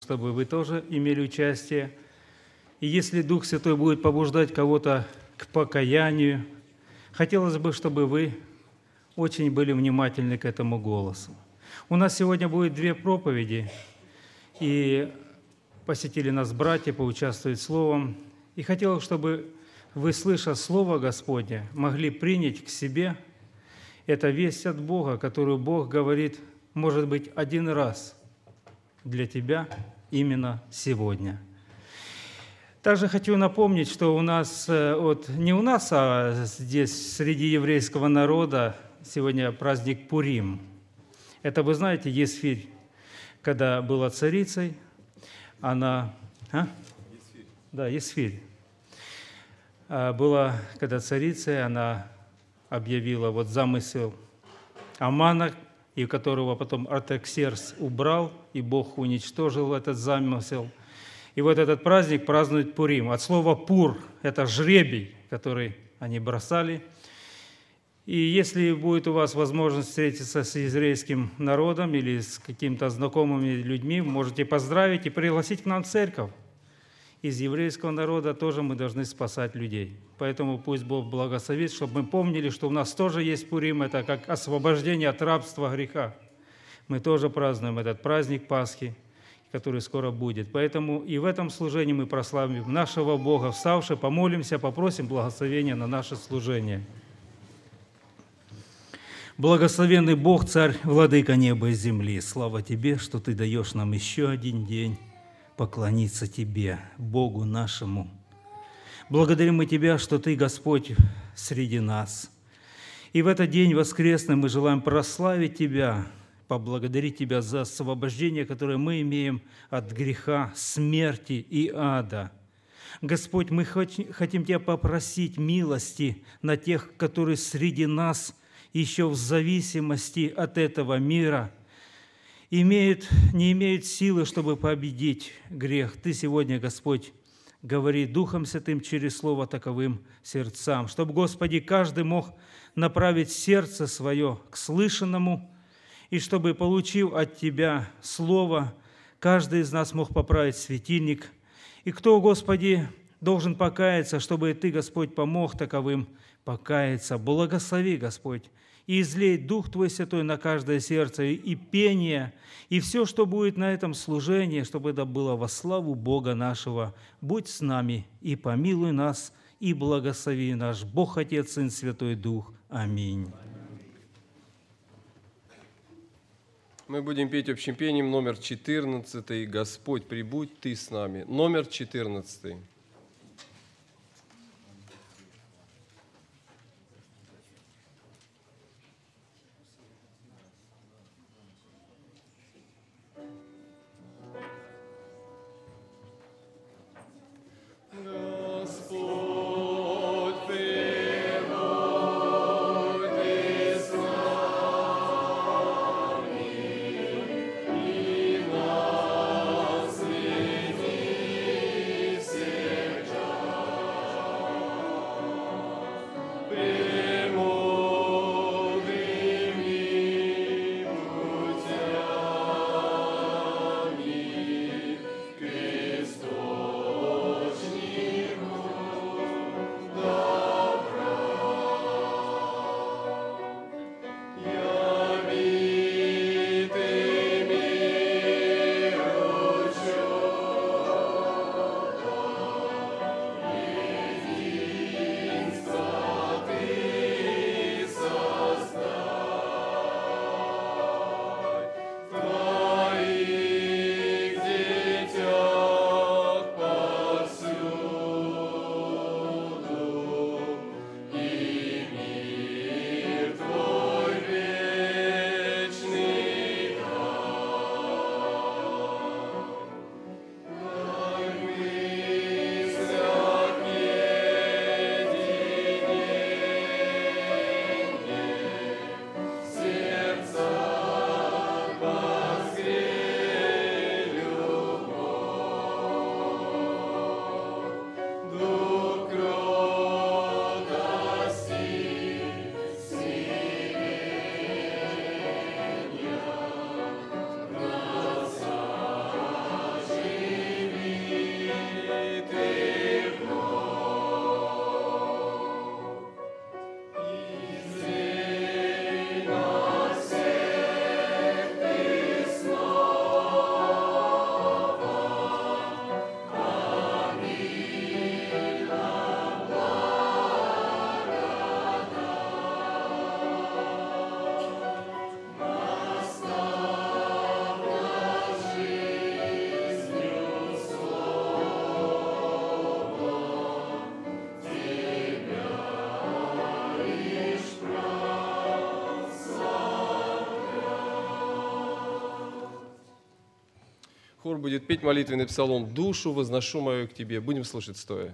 чтобы вы тоже имели участие. И если Дух Святой будет побуждать кого-то к покаянию, хотелось бы, чтобы вы очень были внимательны к этому голосу. У нас сегодня будет 2 проповеди, и посетили нас братья, поучаствовать словом. И хотелось, чтобы вы, слыша Слово Господне, могли принять к себе эту весть от Бога, которую Бог говорит, может быть, один раз для тебя именно сегодня. Также хочу напомнить, что у нас, не у нас, а здесь среди еврейского народа сегодня праздник Пурим. Это, вы знаете, Есфирь, когда была царицей, она... Есфирь. Да, Есфирь. Была, когда царицей, она объявила замысел Амана, и которого потом Артаксеркс убрал, и Бог уничтожил этот замысел. И вот этот праздник празднует Пурим. От слова «пур» – это жребий, который они бросали. И если будет у вас возможность встретиться с еврейским народом или с какими-то знакомыми людьми, можете поздравить и пригласить к нам в церковь. Из еврейского народа тоже мы должны спасать людей. Поэтому пусть Бог благословит, чтобы мы помнили, что у нас тоже есть Пурим, это как освобождение от рабства греха. Мы тоже празднуем этот праздник Пасхи, который скоро будет. Поэтому и в этом служении мы прославим нашего Бога. Вставши, помолимся, попросим благословения на наше служение. Благословенный Бог, Царь, Владыка неба и земли, слава Тебе, что Ты даешь нам еще один день поклониться Тебе, Богу нашему. Благодарим мы Тебя, что Ты, Господь, среди нас. И в этот день воскресный мы желаем прославить Тебя, поблагодарить Тебя за освобождение, которое мы имеем от греха, смерти и ада. Господь, мы хотим Тебя попросить милости на тех, которые среди нас еще в зависимости от этого мира не имеют силы, чтобы победить грех. Ты сегодня, Господь, говори Духом Святым через Слово таковым сердцам, чтобы, Господи, каждый мог направить сердце свое к слышанному, и чтобы, получив от Тебя Слово, каждый из нас мог поправить светильник. И кто, Господи, должен покаяться, чтобы Ты, Господь, помог таковым покаяться. Благослови, Господь, и излей Дух Твой Святой на каждое сердце, и пение, и все, что будет на этом служении, чтобы это было во славу Бога нашего. Будь с нами и помилуй нас, и благослови наш Бог, Отец, Сын, Святой Дух. Аминь. Мы будем петь общим пением номер 14 «Господь, прибудь Ты с нами». Номер 14. Все будет петь молитвенный псалом «Душу возношу мою к Тебе». Будем слушать стоя.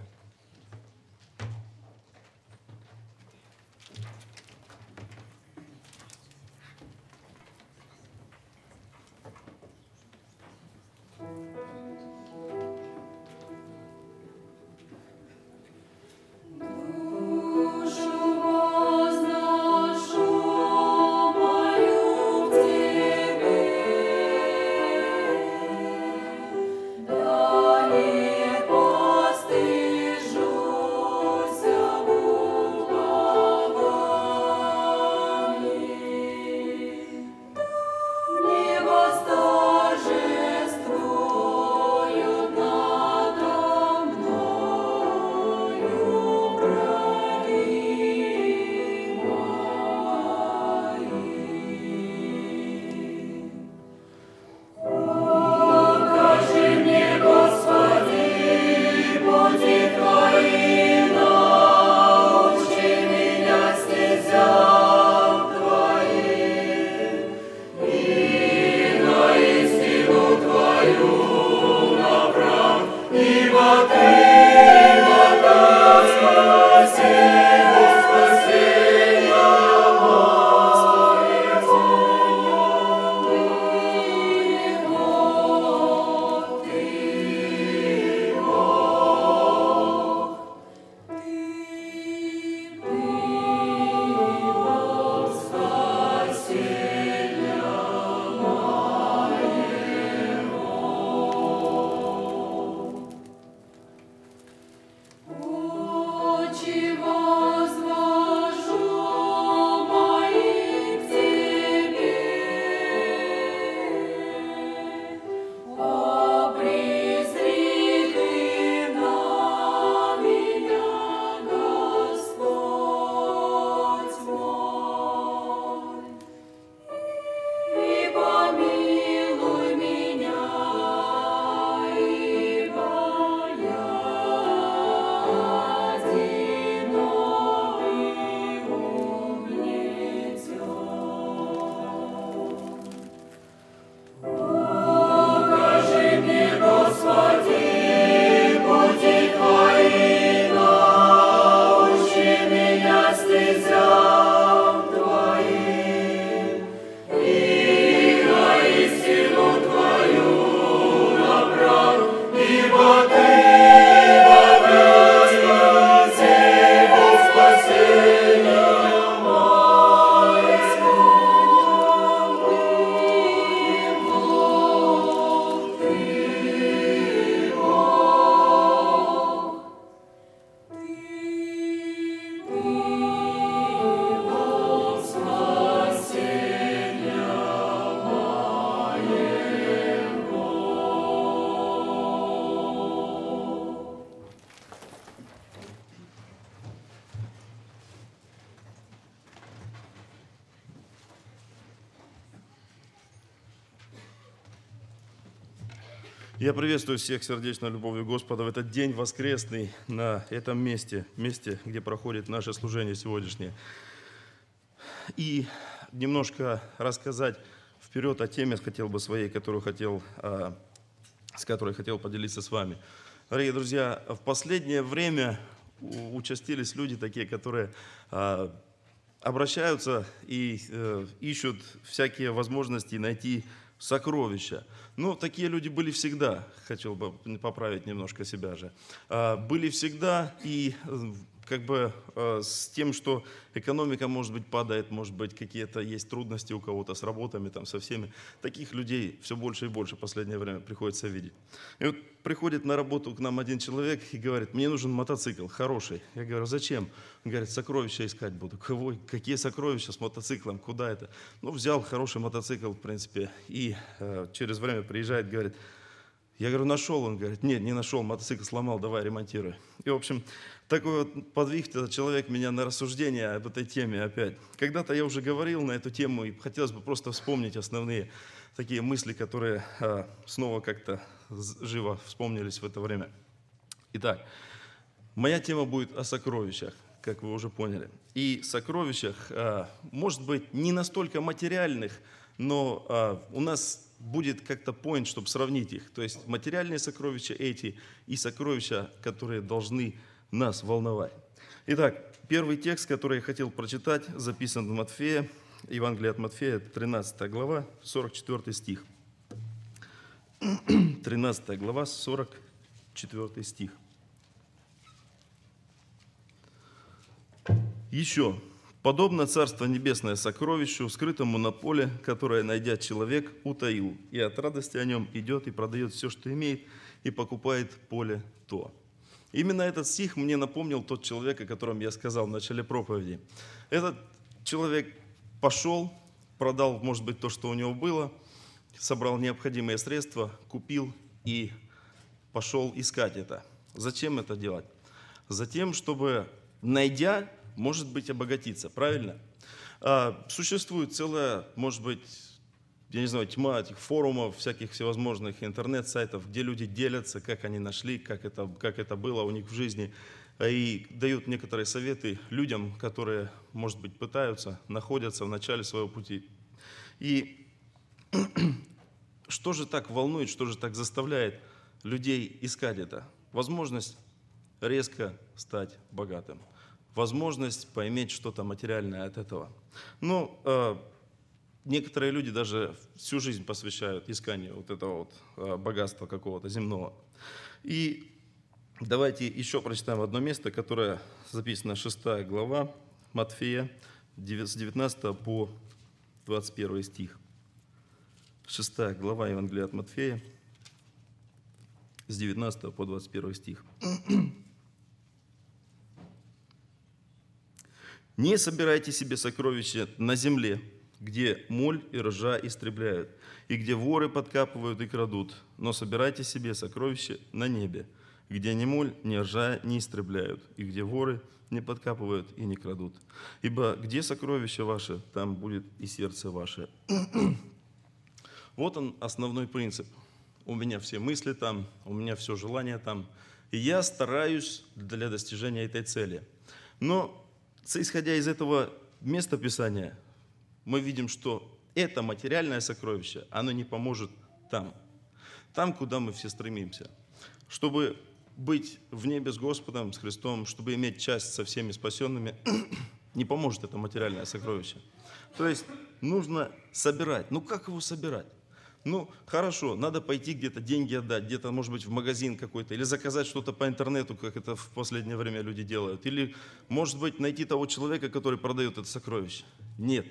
Я приветствую всех сердечной любовью Господа в этот день воскресный на этом месте, где проходит наше служение сегодняшнее. И немножко рассказать вперед о теме, хотел бы своей, с которой хотел поделиться с вами. Дорогие друзья, в последнее время участились люди такие, которые обращаются и ищут всякие возможности найти сокровища. Но такие люди были всегда, хотел бы поправить немножко себя же, были всегда и с тем, что экономика, может быть, падает, может быть, какие-то есть трудности у кого-то с работами, там, со всеми. Таких людей все больше и больше в последнее время приходится видеть. И вот приходит на работу к нам один человек и говорит: мне нужен мотоцикл хороший. Я говорю: зачем? Он говорит: сокровища искать буду. Какие сокровища с мотоциклом? Куда это? Ну, взял хороший мотоцикл, в принципе, и через время приезжает, говорит: я говорю: нашел? Он говорит: нет, не нашел, мотоцикл сломал, давай ремонтируй. И, в общем, такой вот подвиг этот человек меня на рассуждение об этой теме опять. Когда-то я уже говорил на эту тему, и хотелось бы просто вспомнить основные такие мысли, которые снова как-то живо вспомнились в это время. Итак, моя тема будет о сокровищах, как вы уже поняли. И сокровищах, может быть, не настолько материальных, но у нас будет как-то point, чтобы сравнить их. То есть материальные сокровища эти и сокровища, которые должны нас волновать. Итак, первый текст, который я хотел прочитать, записан в Матфея, Евангелие от Матфея, 13 глава, 44 стих. 13 глава, 44 стих. Еще. «Подобно Царство Небесное сокровищу, скрытому на поле, которое, найдя человек, утаил, и от радости о нем идет и продает все, что имеет, и покупает поле то». Именно этот стих мне напомнил тот человек, о котором я сказал в начале проповеди. Этот человек пошел, продал, может быть, то, что у него было, собрал необходимые средства, купил и пошел искать это. Зачем это делать? Затем, чтобы, найдя, может быть, обогатиться, правильно? Существует целая, может быть, я не знаю, тьма этих форумов, всяких всевозможных интернет-сайтов, где люди делятся, как они нашли, как это было у них в жизни, и дают некоторые советы людям, которые, может быть, пытаются, находятся в начале своего пути. И что же так волнует, что же так заставляет людей искать это? Возможность резко стать богатым. Возможность поиметь что-то материальное от этого. Но некоторые люди даже всю жизнь посвящают исканию вот этого вот богатства какого-то земного. И давайте еще прочитаем одно место, которое записано 6 глава Матфея, с 19 по 21 стих. 6 глава Евангелия от Матфея, с 19 по 21 стих. «Не собирайте себе сокровища на земле, где моль и ржа истребляют, и где воры подкапывают и крадут, но собирайте себе сокровища на небе, где ни моль, ни ржа не истребляют, и где воры не подкапывают и не крадут. Ибо где сокровище ваше, там будет и сердце ваше». Вот он, основной принцип. У меня все мысли там, у меня все желание там, и я стараюсь для достижения этой цели. Но, исходя из этого места Писания, мы видим, что это материальное сокровище, оно не поможет там, куда мы все стремимся. Чтобы быть в небе с Господом, с Христом, чтобы иметь часть со всеми спасенными, не поможет это материальное сокровище. То есть нужно собирать. Ну как его собирать? Ну хорошо, надо пойти где-то деньги отдать, где-то, может быть, в магазин какой-то, или заказать что-то по интернету, как это в последнее время люди делают. Или, может быть, найти того человека, который продает это сокровище. Нет,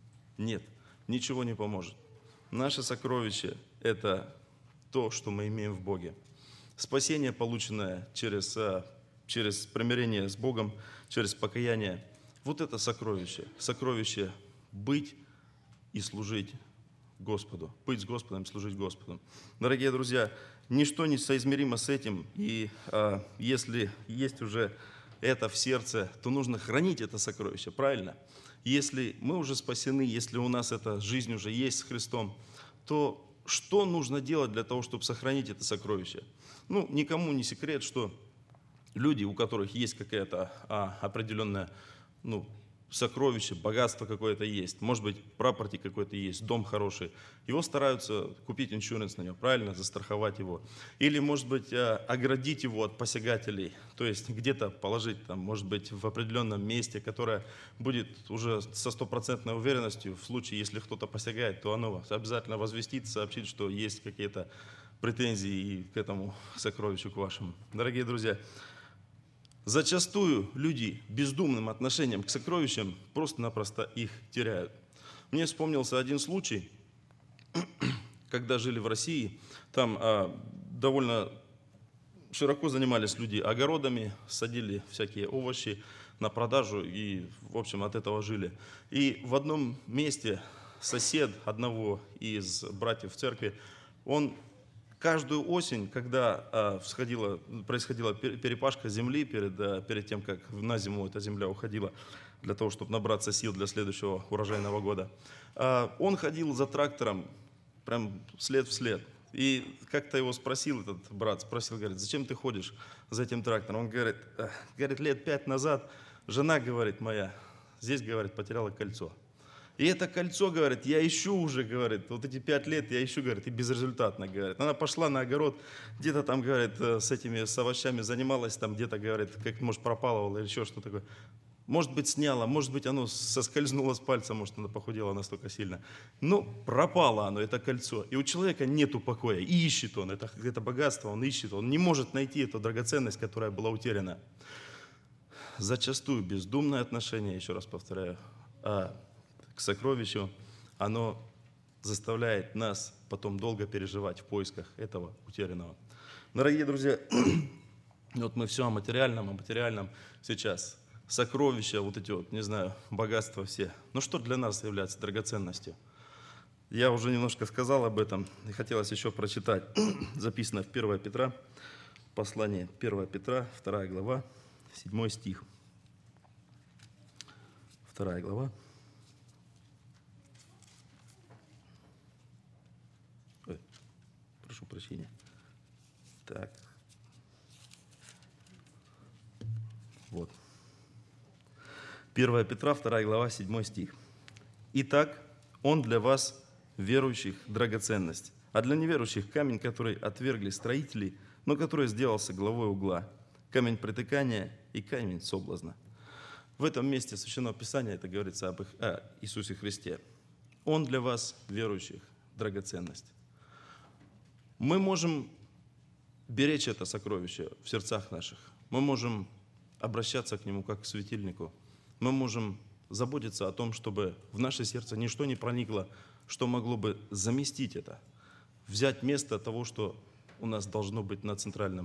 ничего не поможет. Наше сокровище – это то, что мы имеем в Боге. Спасение, полученное через примирение с Богом, через покаяние, вот это сокровище. Сокровище быть и служить Господу. Быть с Господом, служить Господу. Дорогие друзья, ничто не соизмеримо с этим. И если есть уже это в сердце, то нужно хранить это сокровище, правильно? Если мы уже спасены, если у нас эта жизнь уже есть с Христом, то что нужно делать для того, чтобы сохранить это сокровище? Ну, никому не секрет, что люди, у которых есть какая-то определенная, сокровище, богатство какое-то есть, может быть, прапорти какой-то есть, дом хороший, его стараются купить иншуренс на него, правильно, застраховать его. Или, может быть, оградить его от посягателей, то есть где-то положить, там, может быть, в определенном месте, которое будет уже со стопроцентной уверенностью, в случае, если кто-то посягает, то оно обязательно возвестит, сообщит, что есть какие-то претензии к этому сокровищу, к вашему. Дорогие друзья, зачастую люди бездумным отношением к сокровищам просто-напросто их теряют. Мне вспомнился один случай, когда жили в России, там довольно широко занимались люди огородами, садили всякие овощи на продажу и, в общем, от этого жили. И в одном месте сосед одного из братьев в церкви, он каждую осень, когда происходила перепашка земли перед тем, как на зиму эта земля уходила, для того, чтобы набраться сил для следующего урожайного года, он ходил за трактором прям след в след. И как-то его спросил этот брат, говорит, зачем ты ходишь за этим трактором? Он говорит, лет 5 назад жена, говорит, моя, здесь, говорит, потеряла кольцо. И это кольцо, говорит, я ищу уже, говорит, вот эти 5 лет я ищу, говорит, и безрезультатно, говорит. Она пошла на огород, где-то там, говорит, с овощами занималась, там где-то, говорит, как, может, пропалывала или еще что-то такое. Может быть, сняла, может быть, оно соскользнуло с пальца, может, она похудела настолько сильно. Но пропало оно, это кольцо. И у человека нету покоя, и ищет он, это богатство, он ищет, он не может найти эту драгоценность, которая была утеряна. Зачастую бездумное отношение, еще раз повторяю, к сокровищу, оно заставляет нас потом долго переживать в поисках этого утерянного. Дорогие друзья, вот мы все о материальном сейчас. Сокровища, вот эти вот, не знаю, богатства все. Но что для нас является драгоценностью? Я уже немножко сказал об этом, и хотелось еще прочитать. Записано в 1 Петра, послание 1 Петра, 2 глава, 7 стих. 2 глава. Ой, прошу прощения. Так. Вот. 1 Петра, 2 глава, 7 стих. «Итак, он для вас, верующих, драгоценность, а для неверующих камень, который отвергли строители, но который сделался главой угла, камень притыкания и камень соблазна». В этом месте Священного Писания это говорится об Иисусе Христе. Он для вас, верующих, драгоценность. Мы можем беречь это сокровище в сердцах наших. Мы можем обращаться к нему как к светильнику. Мы можем заботиться о том, чтобы в наше сердце ничто не проникло, что могло бы заместить это, взять место того, что у нас должно быть в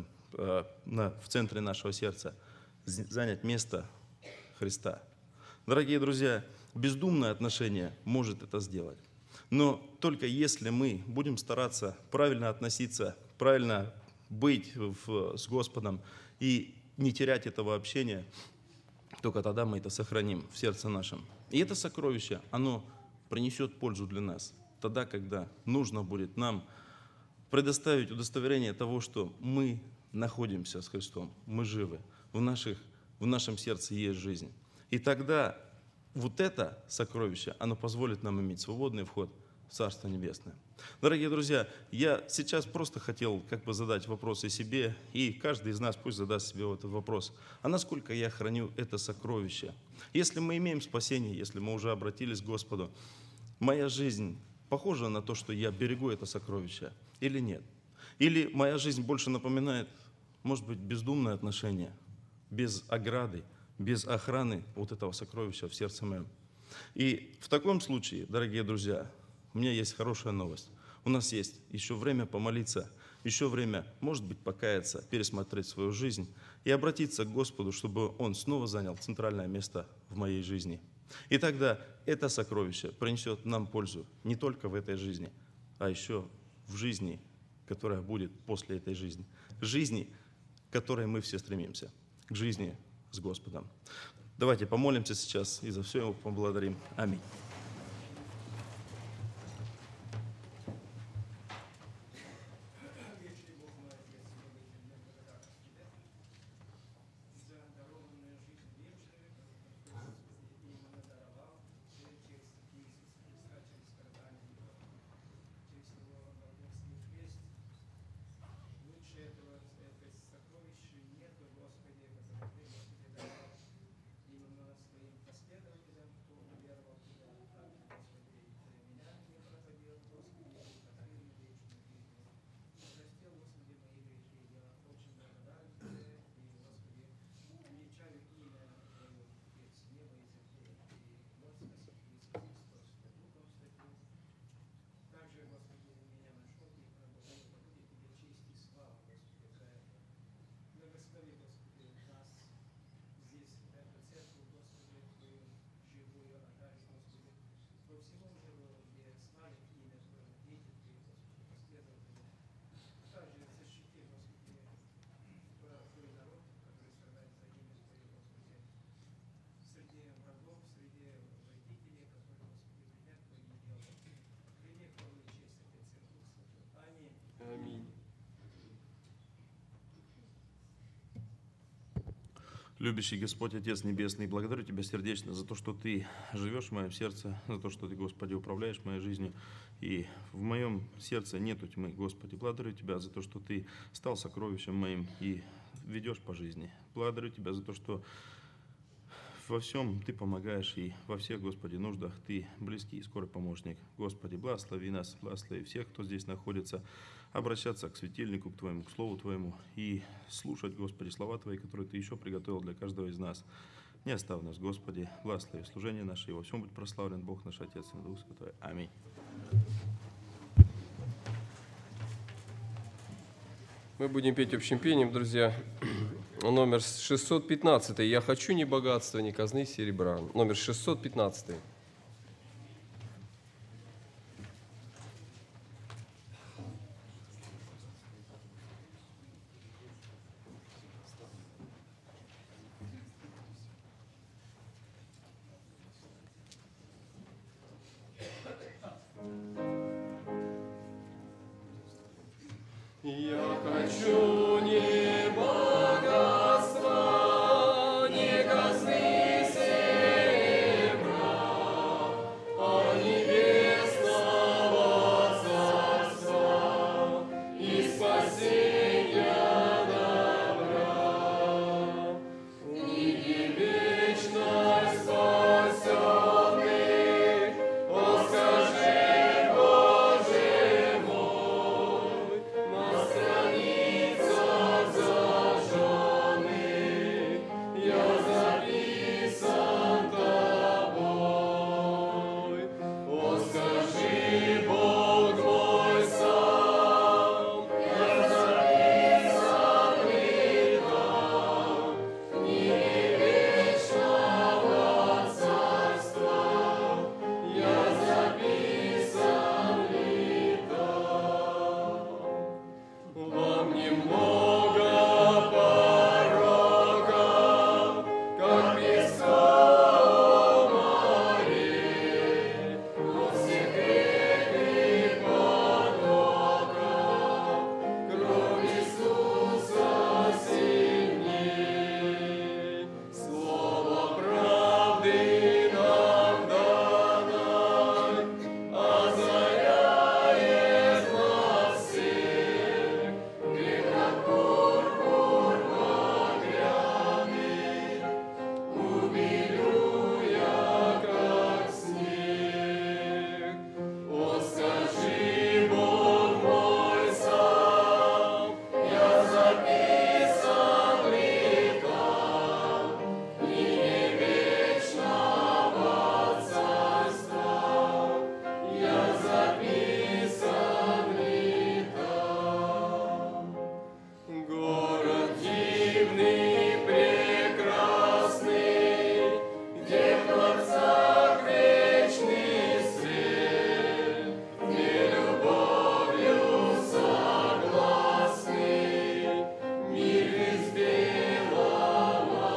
центре нашего сердца, занять место Христа. Дорогие друзья, бездумное отношение может это сделать. Но только если мы будем стараться правильно относиться, правильно быть с Господом и не терять этого общения, только тогда мы это сохраним в сердце нашем. И это сокровище, оно принесет пользу для нас. Тогда, когда нужно будет нам предоставить удостоверение того, что мы находимся с Христом, мы живы, в нашем сердце есть жизнь. И тогда вот это сокровище, оно позволит нам иметь свободный вход в Царство Небесное. Дорогие друзья, я сейчас просто хотел задать вопрос и себе, и каждый из нас пусть задаст себе этот вопрос. А насколько я храню это сокровище? Если мы имеем спасение, если мы уже обратились к Господу, моя жизнь похожа на то, что я берегу это сокровище или нет? Или моя жизнь больше напоминает, может быть, бездумное отношение, без ограды, без охраны вот этого сокровища в сердце моем? И в таком случае, дорогие друзья, у меня есть хорошая новость. У нас есть еще время помолиться, еще время, может быть, покаяться, пересмотреть свою жизнь и обратиться к Господу, чтобы Он снова занял центральное место в моей жизни. И тогда это сокровище принесет нам пользу не только в этой жизни, а еще в жизни, которая будет после этой жизни. Жизни, к которой мы все стремимся, к жизни с Господом. Давайте помолимся сейчас и за все Его поблагодарим. Аминь. Любящий Господь, Отец Небесный, благодарю Тебя сердечно за то, что Ты живешь в моем сердце, за то, что Ты, Господи, управляешь моей жизнью. И в моем сердце нету тьмы, Господи. Благодарю Тебя за то, что Ты стал сокровищем моим и ведешь по жизни. Благодарю Тебя за то, что во всем Ты помогаешь, и во всех, Господи, нуждах Ты близкий и скорый помощник. Господи, благослови нас, благослови всех, кто здесь находится, обращаться к светильнику, к Твоему, к Слову Твоему и слушать, Господи, слова Твои, которые Ты еще приготовил для каждого из нас. Не оставь нас, Господи, благослови служение наше, и во всем будь прославлен Бог наш Отец и Дух Святой. Аминь. Мы будем петь общим пением, друзья. Номер 615. «Я хочу ни богатства, ни казны серебра». Номер 615. Я хочу не богатства, не казны серебра, а небесного царства и спасения добра. Книги вечной спасенных, о, скажи, Боже мой, на страницах зажженных я записан Тобой. О, скажи, Бог мой сам, я записан ли там в книге вечного царства, я записан ли там? Во мне много пороков, как песков море, но все грехи потоков, кровь Иисуса сильней. Слово правды нам дано, озаряет нас всех. Грех как пурпур багряный, убелю я, как снег. О, скажи, Бог мой сам, я записан ли там в книге вечного царства, я записан ли там? Город дивный, прекрасный, где в дворцах вечный свет, где любовью согласный мир из белого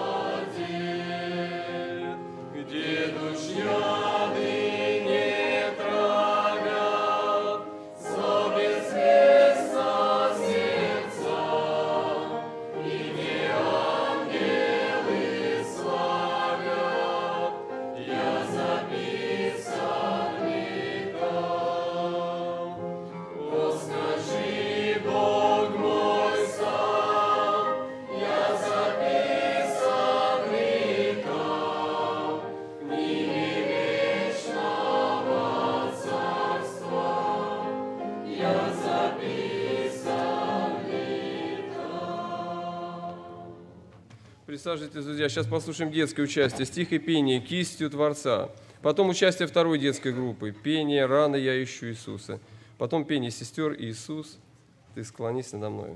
одет, где душ яды не травят, зло безвестно сердца, и где ангелы славят, я записан ли там? О, скажи, Бог мой сам, я записан ли там в книге вечного царства, я записан ли там? Присаживайтесь, друзья. Сейчас послушаем детское участие, стих и пение «Кистью Творца». Потом участие второй детской группы, пение «Рано я ищу Иисуса». Потом пение сестер «Иисус, ты склонись надо мною».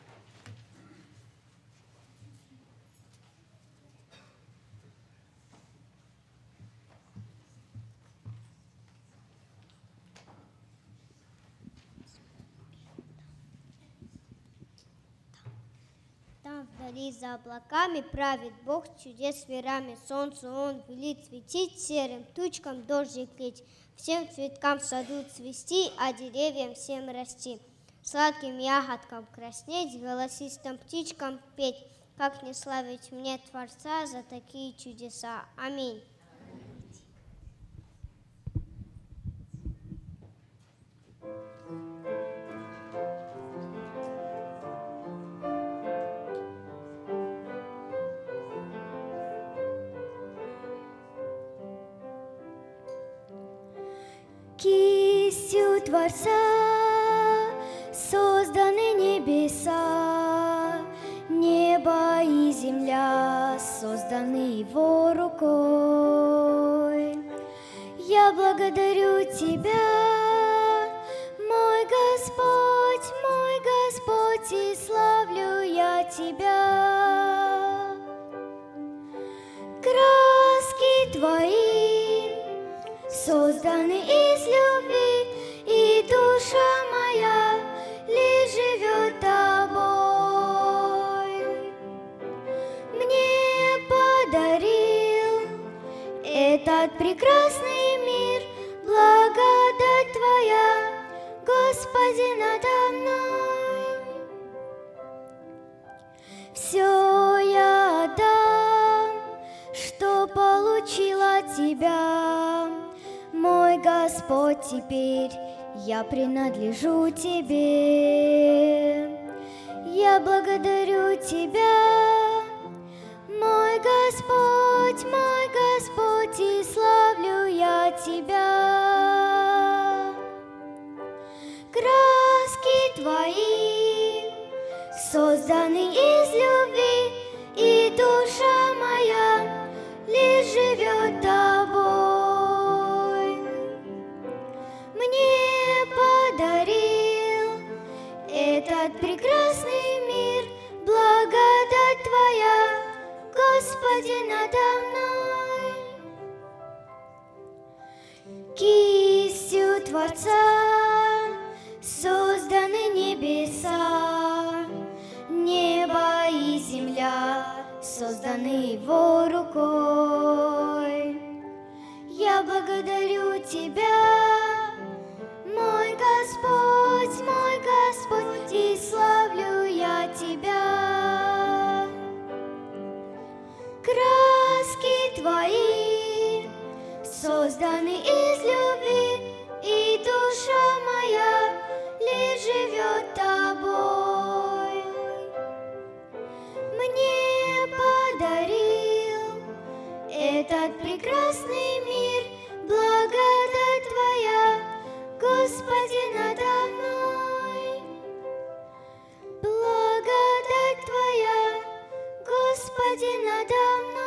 Там вдали за облаками правит Бог чудес мирами. Солнцу Он велит светить, серым тучкам дождик лить, всем цветкам в саду цвести, а деревьям всем расти. Сладким ягодкам краснеть, голосистым птичкам петь, Как не славить мне Творца за такие чудеса. Аминь. Кистью Творца созданы небеса, небо и земля созданы Его рукой. Я благодарю Тебя, мой Господь, и славлю я Тебя. Краски Твои созданы из любви, и душа моя лишь живет Тобой. Мне подарил этот прекрасный мир, благодать Твоя, Господи, надо мной. Все я отдам, что получил от Тебя, мой Господь, теперь я принадлежу Тебе. Я благодарю Тебя, мой Господь, и славлю я Тебя. Краски Твои созданы из любви, и душа моя лишь живет Тобой. Мне подарил этот прекрасный мир, благодать Твоя, Господи, надо мной. Кистью Творца созданы небеса, небо и земля созданы Его рукой. Я благодарю Тебя, мой Господь, и славлю я Тебя. Краски Твои созданы из любви, и душа моя лишь живет Тобой. Мне подарил этот прекрасный мир, благодать Твоя, Господи, надо мной. Благодать Твоя, Господи, надо мной.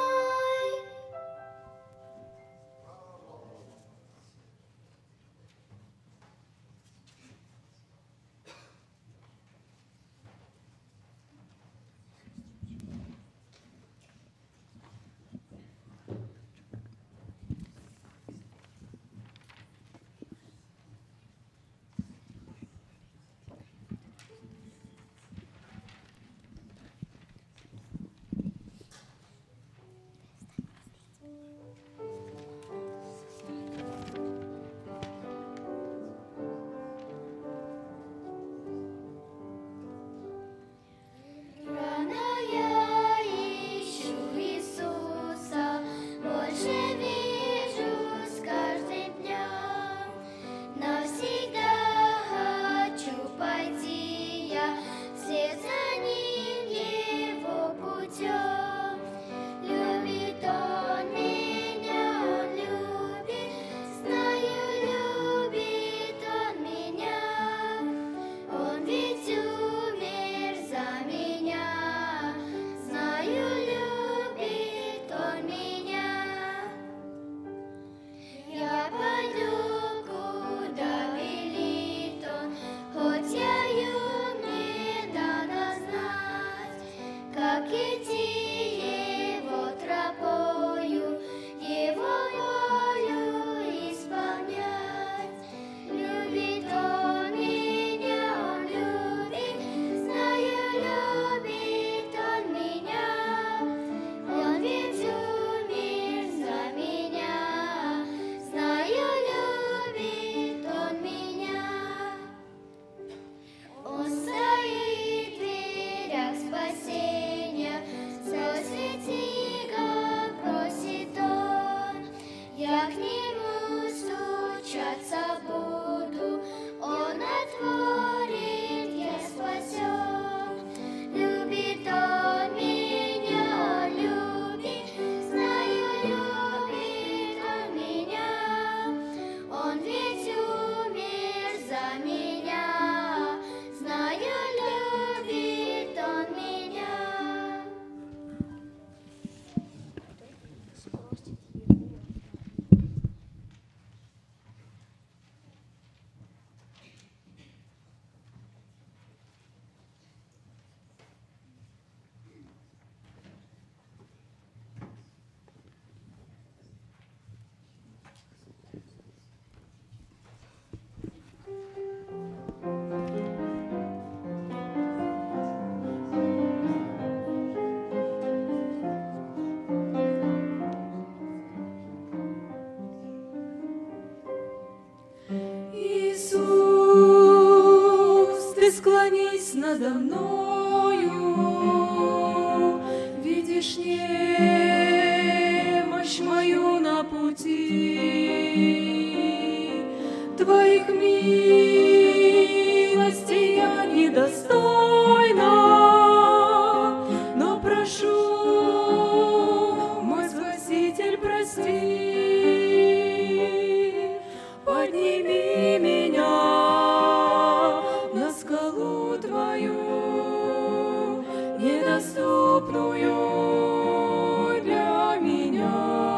недоступную для меня.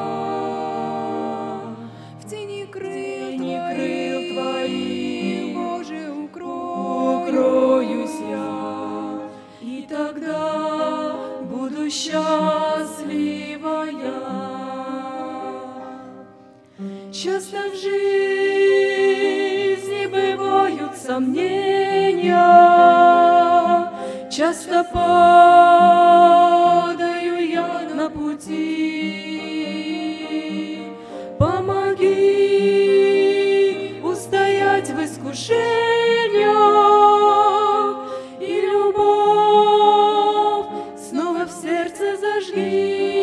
В тени крыл Твоих, Боже, укроюсь я, и тогда буду счастлива я. Часто в жизни бывают сомнения, часто падаю я на пути. Помоги устоять в искушениях, и любовь снова в сердце зажги.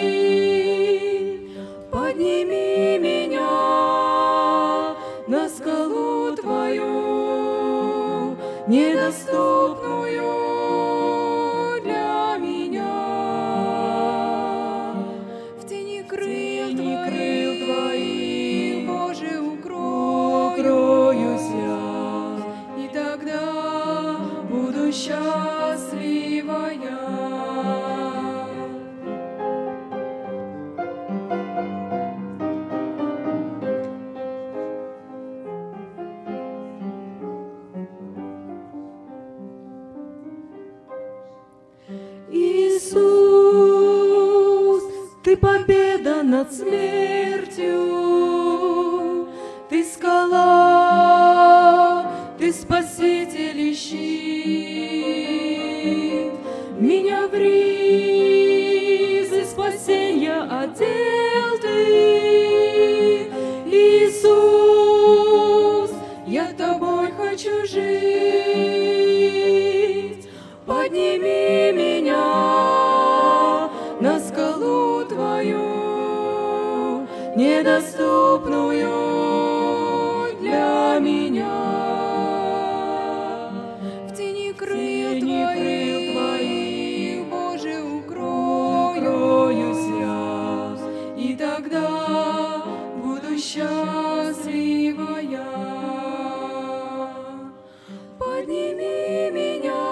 Подними меня на скалу Твою, недоступную для меня. В тени крыл Твоих, Боже, укроюсь я, и тогда буду счастлива я. Иисус, Ты победа над смертью, Ты скала, Ты спаситель и щит. Меня в ризы спасенья одел Ты, Иисус, я Тобой хочу жить. Подними меня на скалу Твою, недоступную для меня. В тени крыл Твоих, Боже, укроюсь я, и тогда буду счастлива я. Подними меня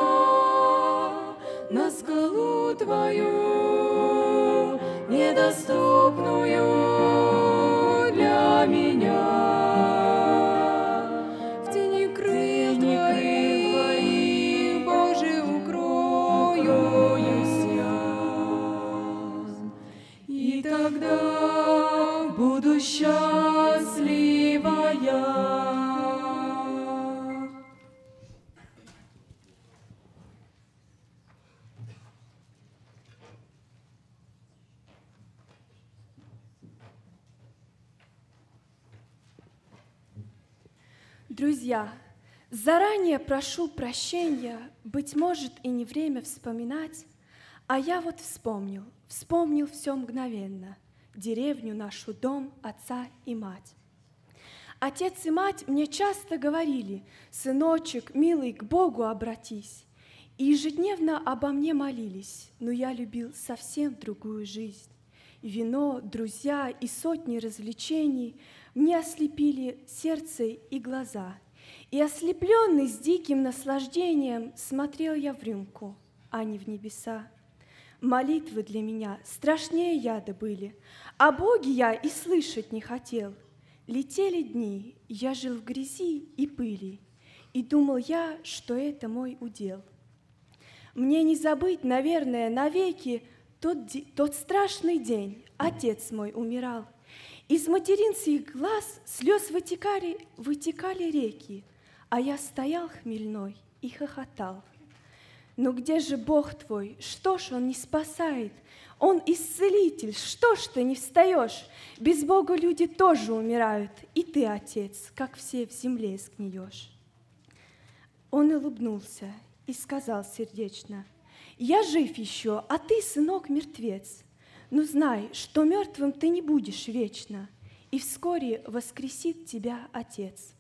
на скалу Твою, недоступную для меня. В тени крыл Твоих, Боже, укроюсь я, и тогда буду счастлива я. Друзья, заранее прошу прощения, быть может, и не время вспоминать, а я вот вспомнил все мгновенно, деревню нашу, дом, отца и мать. Отец и мать мне часто говорили: «Сыночек, милый, к Богу обратись», и ежедневно обо мне молились, но я любил совсем другую жизнь. Вино, друзья и сотни развлечений мне ослепили сердце и глаза, и, ослепленный с диким наслаждением, смотрел я в рюмку, а не в небеса. Молитвы для меня страшнее яда были, о Боге я и слышать не хотел. Летели дни, я жил в грязи и пыли, и думал я, что это мой удел. Мне не забыть, наверное, навеки тот страшный день. Отец мой умирал. Из материнских глаз слез вытекали реки, а я стоял хмельной и хохотал. Но где же Бог твой? Что ж Он не спасает? Он исцелитель, что ж ты не встаешь? Без Бога люди тоже умирают, и ты, Отец, как все в земле сгниешь. Он улыбнулся и сказал сердечно: «Я жив еще, а ты, сынок, мертвец. Но знай, что мертвым ты не будешь вечно, и вскоре воскресит тебя Отец».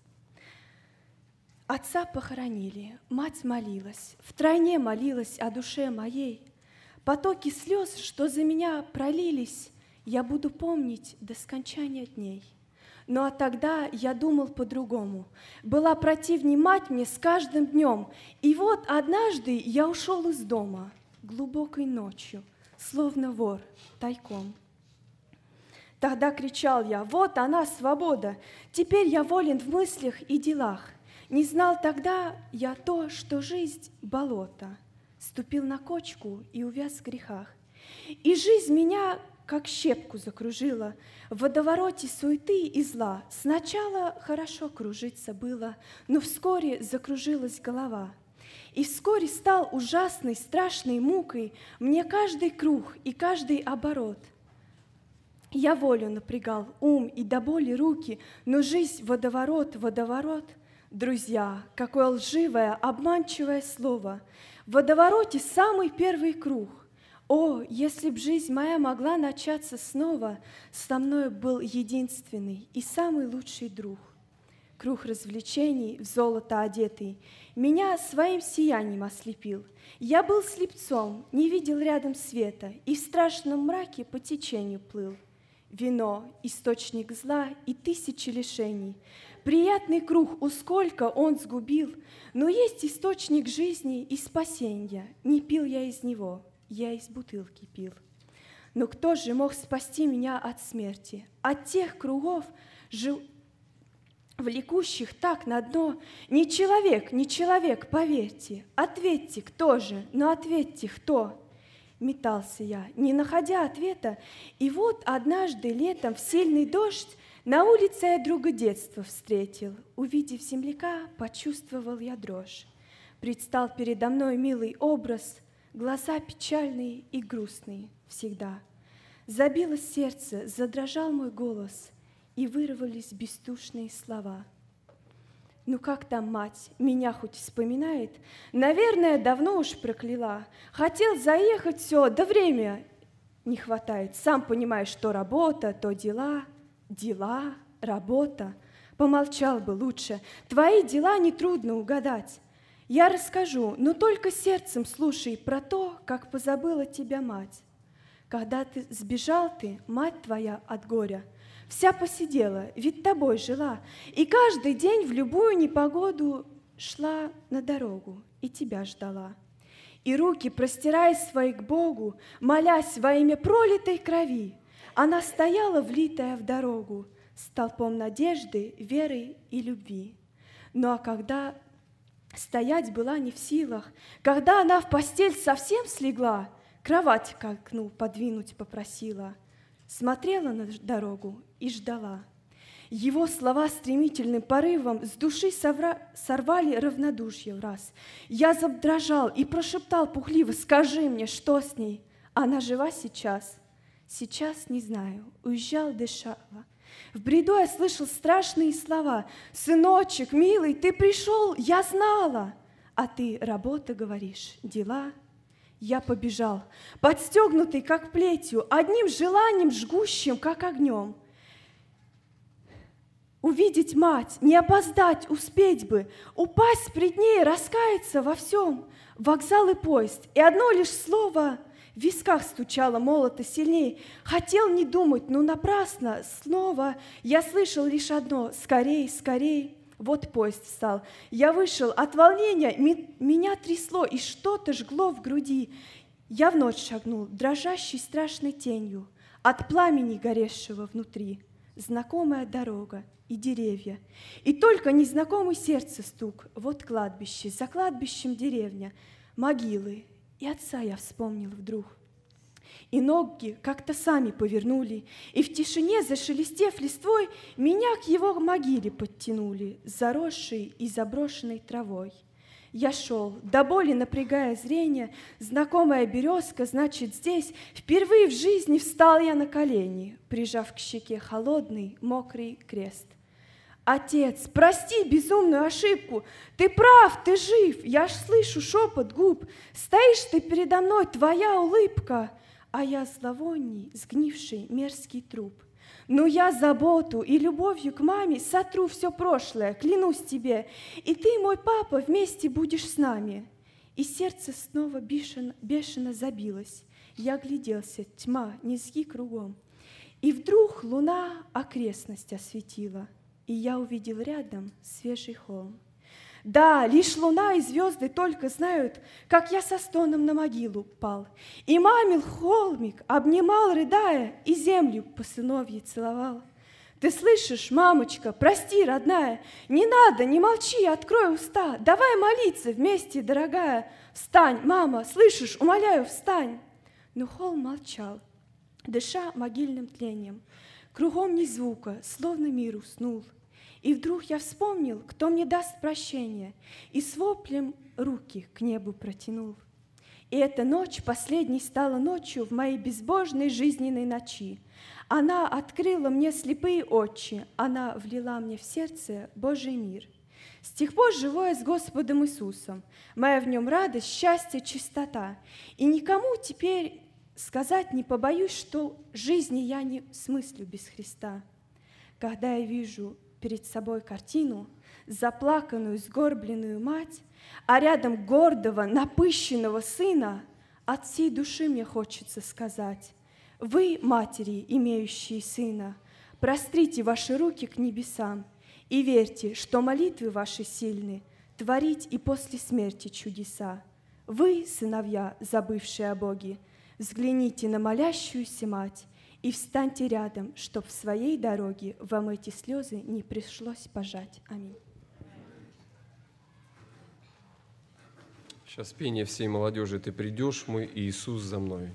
Отца похоронили, мать молилась, втройне молилась о душе моей. Потоки слез, что за меня пролились, я буду помнить до скончания дней. Ну а тогда я думал по-другому. Была противней мать мне с каждым днем. И вот однажды я ушел из дома. глубокой ночью, словно вор тайком. Тогда кричал я: вот она, свобода, теперь я волен в мыслях и делах. Не знал тогда я то, что жизнь — болото, ступил на кочку и увяз в грехах. И жизнь меня, как щепку, закружила в водовороте суеты и зла. Сначала хорошо кружиться было, но вскоре закружилась голова. И вскоре стал ужасной, страшной мукой мне каждый круг и каждый оборот. Я волю напрягал, ум и до боли руки, но жизнь — водоворот, водоворот. Друзья, какое лживое, обманчивое слово! В водовороте самый первый круг. О, если б жизнь моя могла начаться снова, со мной был единственный и самый лучший друг. Круг развлечений, в золото одетый, меня своим сиянием ослепил. Я был слепцом, не видел рядом света, и в страшном мраке по течению плыл. Вино — источник зла и тысячи лишений. Приятный круг, сколько он сгубил, но есть источник жизни и спасения. Не пил я из него, я из бутылки пил. Но кто же мог спасти меня от смерти? От тех кругов, влекущих так на дно? Не человек, поверьте. Ответьте, кто же, но ответьте, кто? Метался я, не находя ответа, и вот однажды летом в сильный дождь на улице я друга детства встретил. Увидев земляка, почувствовал я дрожь. Предстал передо мной милый образ, глаза печальные и грустные всегда. Забилось сердце, задрожал мой голос, и вырвались бесстушные слова. Ну как там мать, меня хоть вспоминает? Наверное, давно уж прокляла. Хотел заехать, все, да время не хватает. Сам понимаешь, что работа, то дела, дела, работа. Помолчал бы лучше, твои дела нетрудно угадать. Я расскажу, но только сердцем слушай про то, как позабыла тебя мать. Когда ты сбежал мать твоя от горя, вся посидела, ведь тобой жила, и каждый день в любую непогоду шла на дорогу и тебя ждала. И руки, простирая свои к Богу, молясь во имя пролитой крови, она стояла, влитая в дорогу, столпом надежды, веры и любви. Ну а когда стоять была не в силах, когда она в постель совсем слегла, кровать к окну подвинуть попросила, смотрела на дорогу и ждала. Его слова стремительным порывом с души сорвали равнодушие в раз. Я задрожал и прошептал пухливо: скажи мне, что с ней? Она жива сейчас? Сейчас не знаю, уезжал, дышала. В бреду я слышал страшные слова: сыночек, милый, ты пришел, я знала. А ты работа, говоришь, дела. Я побежал, подстегнутый, как плетью, одним желанием жгущим, как огнем. Увидеть мать, не опоздать, успеть бы, упасть пред ней, раскаяться во всем. Вокзал и поезд, и одно лишь слово в висках стучало молото сильней. Хотел не думать, но напрасно, снова я слышал лишь одно: скорей, скорей. Вот поезд встал, я вышел, от волнения меня трясло, и что-то жгло в груди. Я в ночь шагнул, дрожащей страшной тенью, от пламени горевшего внутри. Знакомая дорога и деревья, и только незнакомый сердце стук. Вот кладбище, за кладбищем деревня, могилы, и отца я вспомнил вдруг. И ноги как-то сами повернули, и в тишине, зашелестев листвой, меня к его могиле подтянули, заросшей и заброшенной травой. Я шел, до боли напрягая зрение, знакомая березка, значит, здесь. Впервые в жизни встал я на колени, прижав к щеке холодный, мокрый крест. Отец, прости безумную ошибку, ты прав, ты жив, я ж слышу шепот губ, стоишь ты передо мной, твоя улыбка, а я зловонный, сгнивший мерзкий труп. Но я заботу и любовью к маме сотру все прошлое, клянусь тебе, и ты, мой папа, вместе будешь с нами. И сердце снова бешено забилось, я огляделся, тьма, низги кругом, и вдруг луна окрестность осветила, и я увидел рядом свежий холм. Да, лишь луна и звезды только знают, как я со стоном на могилу пал. И мамил холмик, обнимал, рыдая, и землю по сыновье целовал. Ты слышишь, мамочка, прости, родная, не надо, не молчи, открой уста, давай молиться вместе, дорогая. Встань, мама, слышишь, умоляю, встань. Но холм молчал, дыша могильным тлением. Кругом ни звука, словно мир уснул. И вдруг я вспомнил, кто мне даст прощение, и с воплем руки к небу протянул. И эта ночь последней стала ночью в моей безбожной жизненной ночи. Она открыла мне слепые очи, она влила мне в сердце Божий мир. С тех пор живу я с Господом Иисусом, моя в нем радость, счастье, чистота. И никому теперь сказать не побоюсь, что жизни я не смыслю без Христа. Когда я вижу перед собой картину, заплаканную, сгорбленную мать, а рядом гордого, напыщенного сына, от всей души мне хочется сказать: вы, матери, имеющие сына, прострите ваши руки к небесам и верьте, что молитвы ваши сильны творить и после смерти чудеса. Вы, сыновья, забывшие о Боге, взгляните на молящуюся мать и встаньте рядом, чтоб в своей дороге вам эти слезы не пришлось пожать. Аминь. Сейчас пение всей молодежи «Ты придешь, мой Иисус, за мной».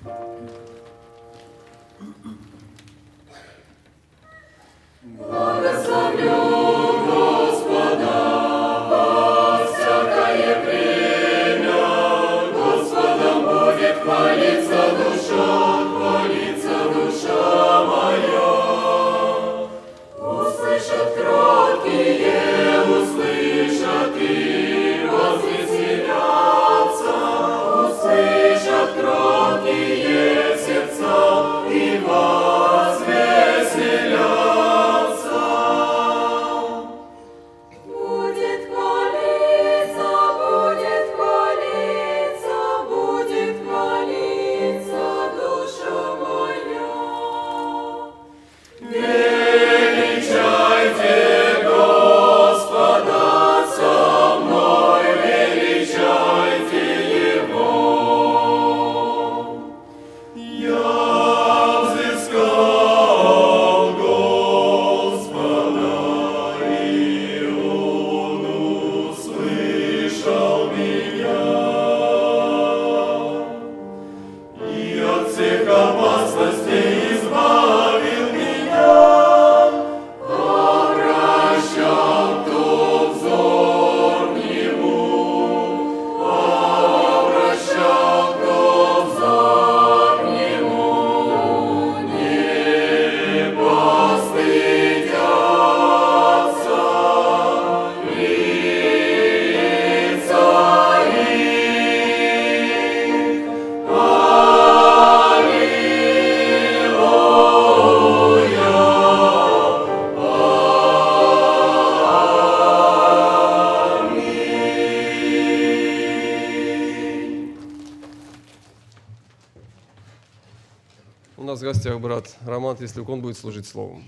У нас в гостях брат Роман Теслюк, он будет служить словом.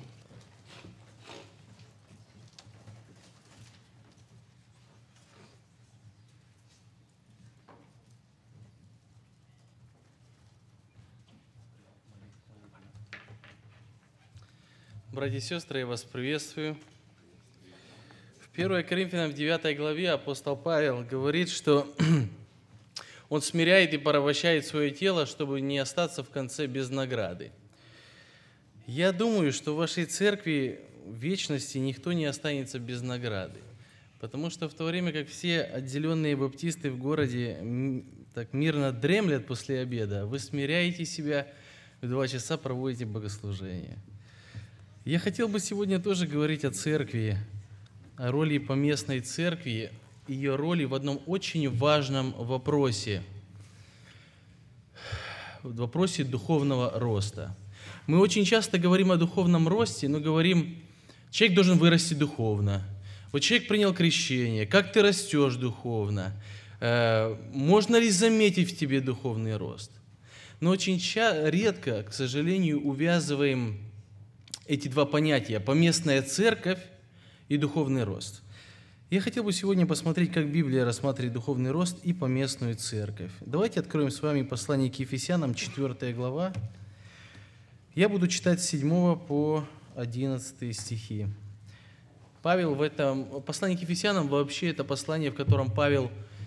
Братья и сестры, я вас приветствую. В 1 Коринфянам в 9 главе апостол Павел говорит, что он смиряет и порабощает свое тело, чтобы не остаться в конце без награды. Я думаю, что в вашей церкви в вечности никто не останется без награды, потому что в то время как все отделенные баптисты в городе так мирно дремлят после обеда, вы смиряете себя, в 2 часа проводите богослужение. Я хотел бы сегодня тоже говорить о церкви, о роли поместной церкви, ее роли в одном очень важном вопросе, в вопросе духовного роста. Мы очень часто говорим о духовном росте, но говорим, человек должен вырасти духовно. Вот человек принял крещение, как ты растешь духовно, можно ли заметить в тебе духовный рост? Но очень редко, к сожалению, увязываем эти два понятия – поместная церковь и духовный рост. Я хотел бы сегодня посмотреть, как Библия рассматривает духовный рост и поместную церковь. Давайте откроем с вами послание к Ефесянам, 4 глава. Я буду читать с 7 по 11 стихи. Павел в этом послании к Ефесянам вообще это послание, в котором Павел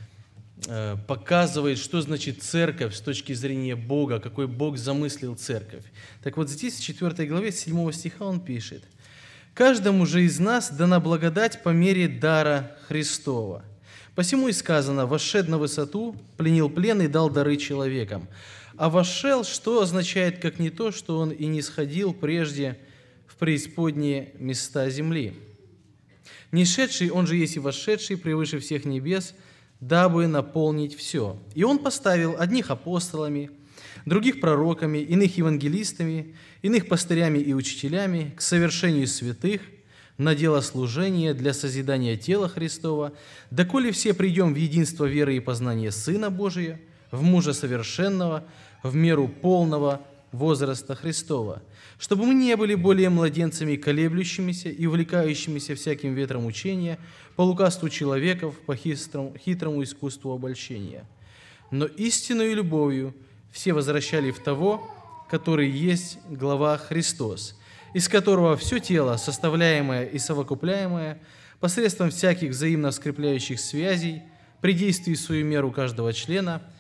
показывает, что значит церковь с точки зрения Бога, какой Бог замыслил церковь. Так вот здесь в 4 главе, с 7 стиха он пишет: «Каждому же из нас дана благодать по мере дара Христова. Посему и сказано: вошед на высоту, пленил плен и дал дары человекам. А вошел, что означает, как не то, что он и не сходил прежде в преисподние места земли. Не шедший, он же есть и вошедший превыше всех небес, дабы наполнить все. И он поставил одних апостолами, других пророками, иных евангелистами, иных пастырями и учителями к совершению святых, на дело служения для созидания тела Христова, доколе все придем в единство веры и познания Сына Божия, в мужа совершенного, в меру полного возраста Христова, чтобы мы не были более младенцами, колеблющимися и увлекающимися всяким ветром учения, по лукавству человеков, по хитрому искусству обольщения. Но истинную любовью все возвращали в того, который есть глава Христос, из которого все тело, составляемое и совокупляемое, посредством всяких взаимно скрепляющих связей, при действии в свою меру каждого члена,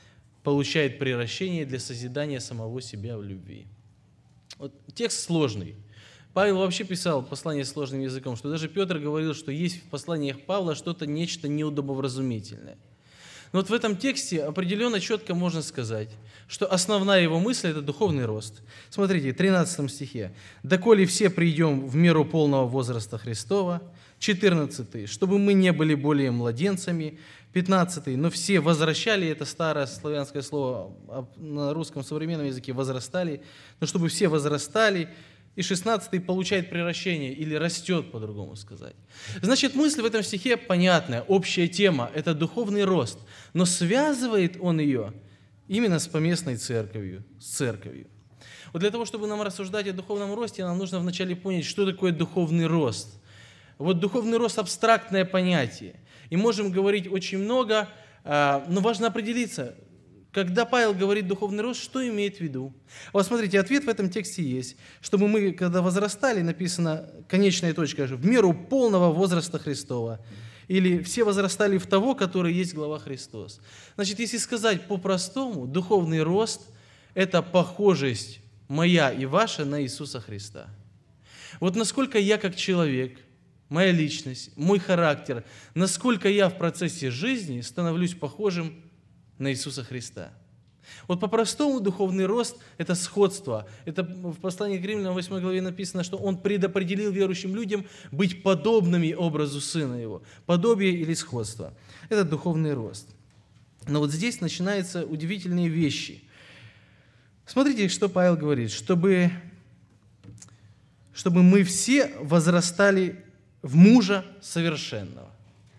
получает приращение для созидания самого себя в любви. Вот текст сложный. Павел вообще писал послание сложным языком, что даже Петр говорил, что есть в посланиях Павла нечто неудобовразумительное. Но вот в этом тексте определенно четко можно сказать, что основная его мысль – это духовный рост. Смотрите, в 13 стихе. «Доколе все придем в меру полного возраста Христова». 14. «Чтобы мы не были более младенцами». 15. «Но все возвращали», это старое славянское слово, на русском современном языке «возрастали», но чтобы все возрастали. И 16 получает приращение, или растет, по-другому сказать. Значит, мысль в этом стихе понятная, общая тема – это духовный рост. Но связывает он ее именно с поместной церковью, с церковью. Вот для того, чтобы нам рассуждать о духовном росте, нам нужно вначале понять, что такое духовный рост. Вот духовный рост – абстрактное понятие. И можем говорить очень много, но важно определиться, когда Павел говорит духовный рост, что имеет в виду? Вот смотрите, ответ в этом тексте есть. Чтобы мы, когда возрастали, написано, конечная точка, в меру полного возраста Христова. Или все возрастали в того, который есть глава Христос. Значит, если сказать по-простому, духовный рост – это похожесть моя и ваша на Иисуса Христа. Вот насколько я как человек, моя личность, мой характер, насколько я в процессе жизни становлюсь похожим на Иисуса Христа. Вот по-простому духовный рост – это сходство. Это в послании к Римлянам 8 главе написано, что Он предопределил верующим людям быть подобными образу Сына Его. Подобие или сходство. Это духовный рост. Но вот здесь начинаются удивительные вещи. Смотрите, что Павел говорит. Чтобы мы все возрастали в мужа совершенного.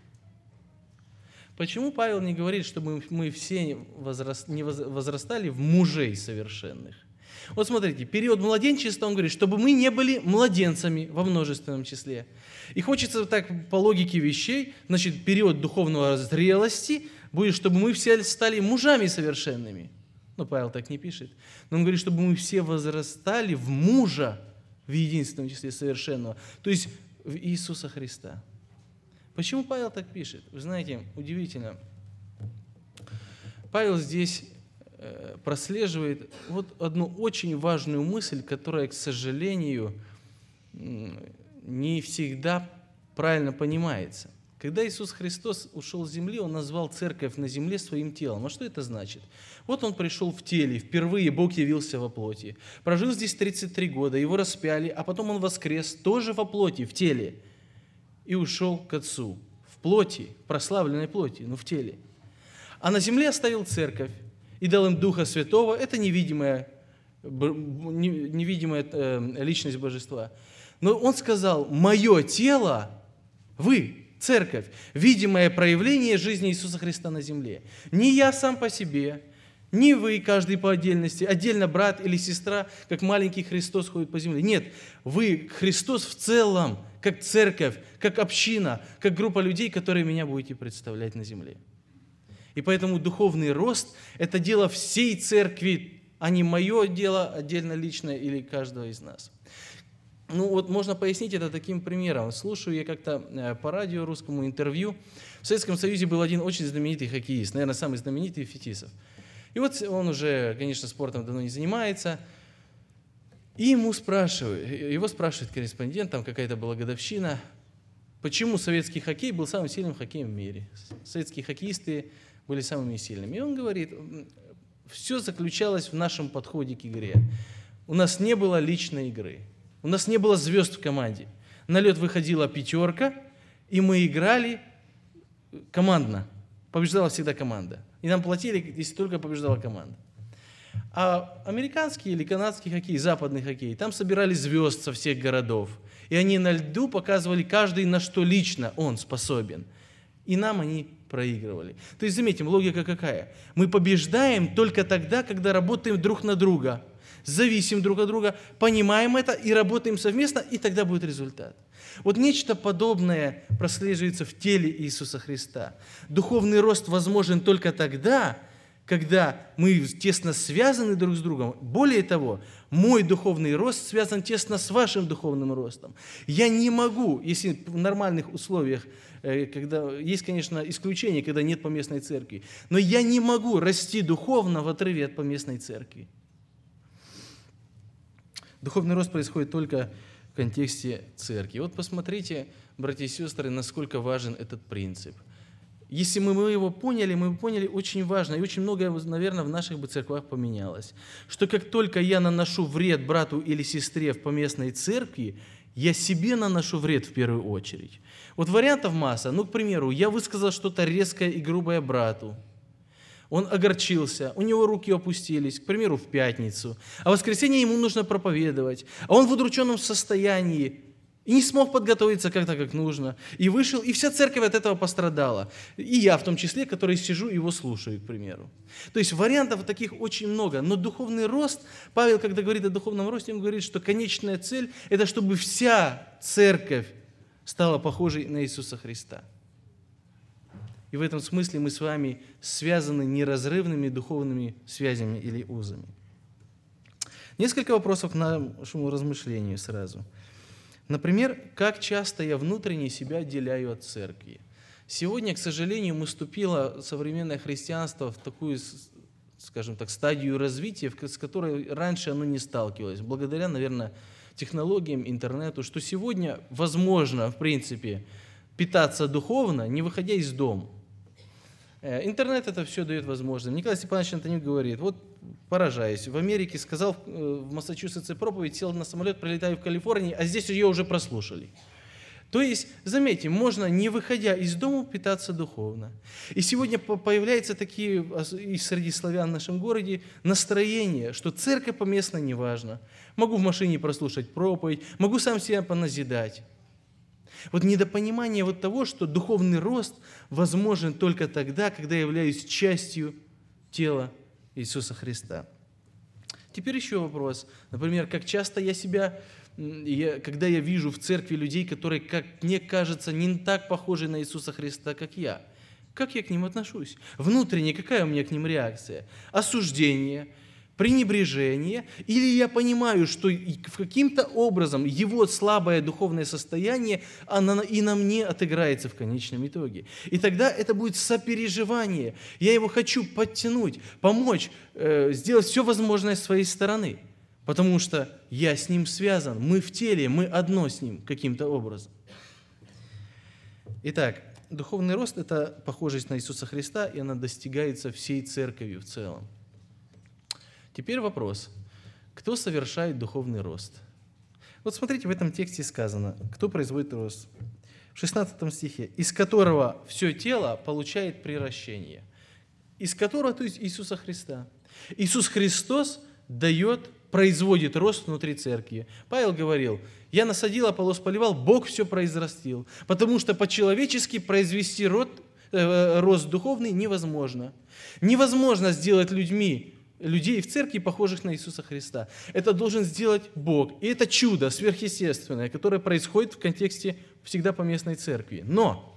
Почему Павел не говорит, чтобы мы все не возрастали в мужей совершенных? Вот смотрите, период младенчества, он говорит, чтобы мы не были младенцами во множественном числе. И хочется так по логике вещей, значит, период духовного зрелости будет, чтобы мы все стали мужами совершенными. Но Павел так не пишет. Но он говорит, чтобы мы все возрастали в мужа в единственном числе совершенного, то есть в Иисуса Христа. Почему Павел так пишет? Вы знаете, удивительно. Павел здесь прослеживает вот одну очень важную мысль, которая, к сожалению, не всегда правильно понимается. Когда Иисус Христос ушел с земли, Он назвал церковь на земле своим телом. А что это значит? Вот Он пришел в теле, впервые Бог явился во плоти. Прожил здесь 33 года, Его распяли, а потом Он воскрес тоже во плоти, в теле. И ушел к Отцу в плоти, прославленной плоти, но в теле. А на земле оставил церковь и дал им Духа Святого. Это невидимая личность Божества. Но Он сказал, мое тело, вы, церковь, видимое проявление жизни Иисуса Христа на земле. Не я сам по себе, не вы, каждый по отдельности, отдельно брат или сестра, как маленький Христос ходит по земле. Нет, вы, Христос в целом, как церковь, как община, как группа людей, которые меня будете представлять на земле. И поэтому духовный рост – это дело всей церкви, а не мое дело отдельно личное или каждого из нас. Ну вот можно пояснить это таким примером. Слушаю я как-то по радио русскому интервью. В Советском Союзе был один очень знаменитый хоккеист, наверное, самый знаменитый Фетисов. И вот он уже, конечно, спортом давно не занимается. И его спрашивает корреспондент, там какая-то была годовщина, почему советский хоккей был самым сильным хоккеем в мире. Советские хоккеисты были самыми сильными. И он говорит, все заключалось в нашем подходе к игре. У нас не было личной игры. У нас не было звезд в команде. На лед выходила пятерка, и мы играли командно. Побеждала всегда команда. И нам платили, если только побеждала команда. А американский или канадский хоккей, западный хоккей, там собирали звезд со всех городов. И они на льду показывали каждый, на что лично он способен. И нам они проигрывали. То есть, заметим, логика какая? Мы побеждаем только тогда, когда работаем друг на друга. Зависим друг от друга, понимаем это и работаем совместно, и тогда будет результат. Вот нечто подобное прослеживается в теле Иисуса Христа. Духовный рост возможен только тогда, когда мы тесно связаны друг с другом. Более того, мой духовный рост связан тесно с вашим духовным ростом. Я не могу, если в нормальных условиях, когда есть, конечно, исключения, когда нет поместной церкви, но я не могу расти духовно в отрыве от поместной церкви. Духовный рост происходит только в контексте церкви. Вот посмотрите, братья и сестры, насколько важен этот принцип. Если мы его поняли, очень важно, и очень многое, наверное, в наших бы церквах поменялось, что как только я наношу вред брату или сестре в поместной церкви, я себе наношу вред в первую очередь. Вот вариантов масса. Ну, к примеру, я высказал что-то резкое и грубое брату. Он огорчился, у него руки опустились, к примеру, в пятницу, а в воскресенье ему нужно проповедовать, а он в удрученном состоянии, и не смог подготовиться как-то, как нужно. И вышел, и вся церковь от этого пострадала. И я в том числе, который сижу и его слушаю, к примеру. То есть вариантов таких очень много. Но духовный рост, Павел, когда говорит о духовном росте, он говорит, что конечная цель – это чтобы вся церковь стала похожей на Иисуса Христа. И в этом смысле мы с вами связаны неразрывными духовными связями или узами. Несколько вопросов к нашему размышлению сразу. Например, как часто я внутренне себя отделяю от церкви? Сегодня, к сожалению, наступило современное христианство в такую, скажем так, стадию развития, с которой раньше оно не сталкивалось, благодаря, наверное, технологиям, интернету, что сегодня возможно, в принципе, питаться духовно, не выходя из дома. Интернет это все дает возможность. Николай Степанович Антонюк говорит, вот поражаюсь, в Америке сказал в Массачусетсе проповедь, сел на самолет, прилетаю в Калифорнию, а здесь ее уже прослушали. То есть, заметьте, можно, не выходя из дома, питаться духовно. И сегодня появляются такие, и среди славян в нашем городе, настроения, что церковь поместно не важно. Могу в машине прослушать проповедь, могу сам себя поназидать. Вот недопонимание вот того, что духовный рост возможен только тогда, когда я являюсь частью тела Иисуса Христа. Теперь еще вопрос. Например, как часто когда я вижу в церкви людей, которые, как мне кажется, не так похожи на Иисуса Христа, как я к ним отношусь? Внутренне какая у меня к ним реакция? Осуждение, пренебрежение, или я понимаю, что каким-то образом его слабое духовное состояние и на мне отыграется в конечном итоге. И тогда это будет сопереживание. Я его хочу подтянуть, помочь, сделать все возможное с своей стороны, потому что я с ним связан, мы в теле, мы одно с ним каким-то образом. Итак, духовный рост – это похожесть на Иисуса Христа, и она достигается всей церковью в целом. Теперь вопрос, кто совершает духовный рост? Вот смотрите, в этом тексте сказано, кто производит рост. В 16 стихе, из которого все тело получает приращение. Из которого, то есть Иисуса Христа. Иисус Христос производит рост внутри церкви. Павел говорил, я насадил, Аполлос поливал, Бог все произрастил. Потому что по-человечески произвести рост духовный невозможно. Невозможно сделать людей в церкви, похожих на Иисуса Христа. Это должен сделать Бог. И это чудо сверхъестественное, которое происходит в контексте всегда поместной церкви. Но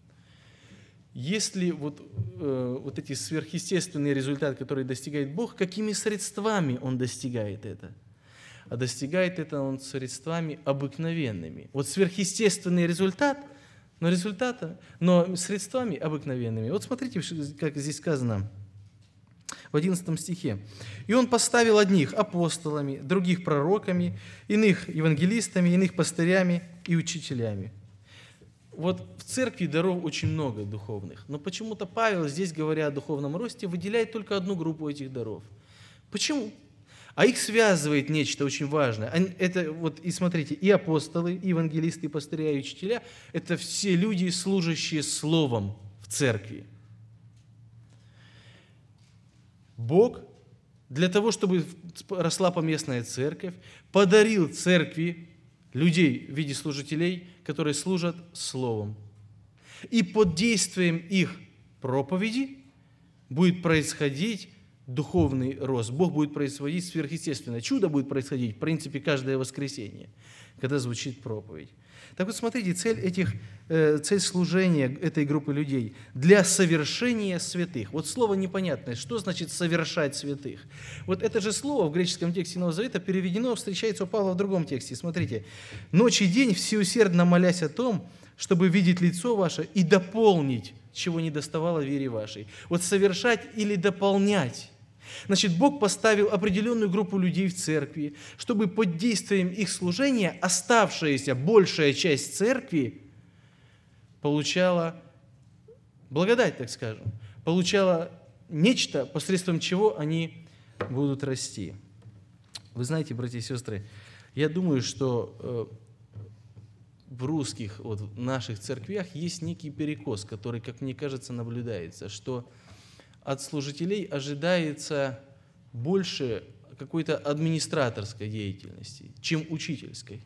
если вот эти сверхъестественные результаты, которые достигает Бог, какими средствами Он достигает это? А достигает это Он средствами обыкновенными. Вот сверхъестественный результат, но средствами обыкновенными. Вот смотрите, как здесь сказано. В 11 стихе. «И он поставил одних апостолами, других пророками, иных евангелистами, иных пастырями и учителями». Вот в церкви даров очень много духовных, но почему-то Павел здесь, говоря о духовном росте, выделяет только одну группу этих даров. Почему? А их связывает нечто очень важное. Это вот, и смотрите, и апостолы, и евангелисты, и пастыря, и учителя – это все люди, служащие словом в церкви. Бог для того, чтобы росла поместная церковь, подарил церкви людей в виде служителей, которые служат словом. И под действием их проповеди будет происходить духовный рост. Бог будет производить сверхъестественное. Чудо будет происходить, в принципе, каждое воскресенье, когда звучит проповедь. Так вот, смотрите, цель служения этой группы людей для совершения святых. Вот слово непонятное. Что значит «совершать святых»? Вот это же слово в греческом тексте Нового Завета переведено, встречается у Павла в другом тексте. Смотрите. «Ночь и день всеусердно молясь о том, чтобы видеть лицо ваше и дополнить, чего не доставало вере вашей». Вот совершать или дополнять. Значит, Бог поставил определенную группу людей в церкви, чтобы под действием их служения оставшаяся большая часть церкви получала благодать, так скажем, получала нечто, посредством чего они будут расти. Вы знаете, братья и сестры, я думаю, что в русских, вот, в наших церквях есть некий перекос, который, как мне кажется, наблюдается, что от служителей ожидается больше какой-то администраторской деятельности, чем учительской.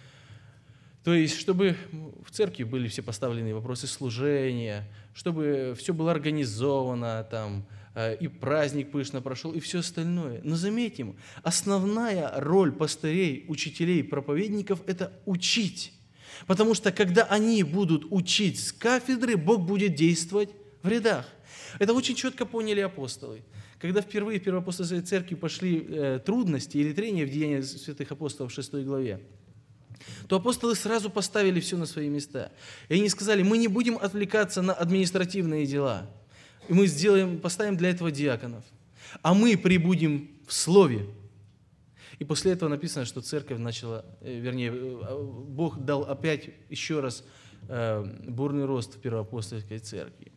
То есть, чтобы в церкви были все поставлены вопросы служения, чтобы все было организовано, там, и праздник пышно прошел, и все остальное. Но заметим, основная роль пастырей, учителей, проповедников – это учить. Потому что, когда они будут учить с кафедры, Бог будет действовать в рядах. Это очень четко поняли апостолы. Когда впервые в Первоапостольской церкви пошли трудности или трения в Деяниях святых апостолов в 6 главе, то апостолы сразу поставили все на свои места. И они сказали: мы не будем отвлекаться на административные дела. И мы поставим для этого диаконов. А мы пребудем в Слове. И после этого написано, что церковь начала, Бог дал опять еще раз бурный рост в Первоапостольской церкви.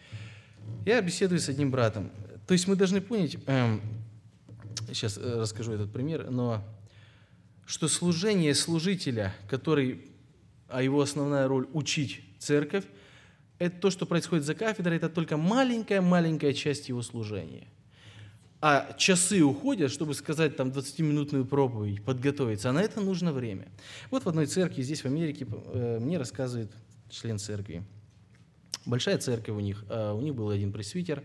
Я беседую с одним братом. То есть мы должны понять, сейчас расскажу этот пример, но что служение служителя, а его основная роль учить церковь, это то, что происходит за кафедрой, это только маленькая часть его служения. А часы уходят, чтобы сказать там 20-минутную проповедь, подготовиться, а на это нужно время. Вот в одной церкви здесь, в Америке, мне рассказывает член церкви. Большая церковь у них был один пресвитер.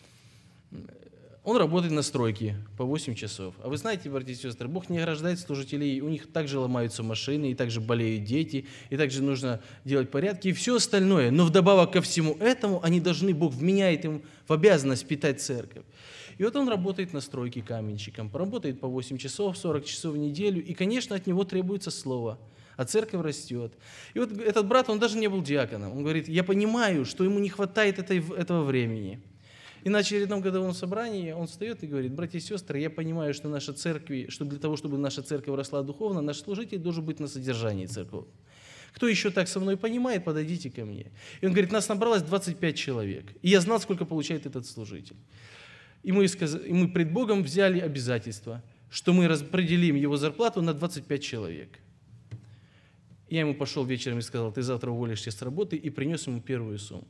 Он работает на стройке по 8 часов. А вы знаете, братья и сестры, Бог не ограждает служителей, у них также ломаются машины, и также болеют дети, и также нужно делать порядки, и все остальное. Но вдобавок ко всему этому, Бог вменяет им в обязанность питать церковь. И вот он работает на стройке каменщиком, поработает по 8 часов, 40 часов в неделю, и, конечно, от него требуется слово. А церковь растет. И вот этот брат, он даже не был диаконом. Он говорит: я понимаю, что ему не хватает этого времени. И на очередном годовом собрании он встает и говорит: братья и сестры, я понимаю, что наша церковь, что для того, чтобы наша церковь росла духовно, наш служитель должен быть на содержании церкви. Кто еще так со мной понимает, подойдите ко мне. И он говорит: нас набралось 25 человек. И я знал, сколько получает этот служитель. И мы пред Богом взяли обязательство, что мы распределим его зарплату на 25 человек. Я ему пошел вечером и сказал: ты завтра уволишься с работы, и принес ему первую сумму.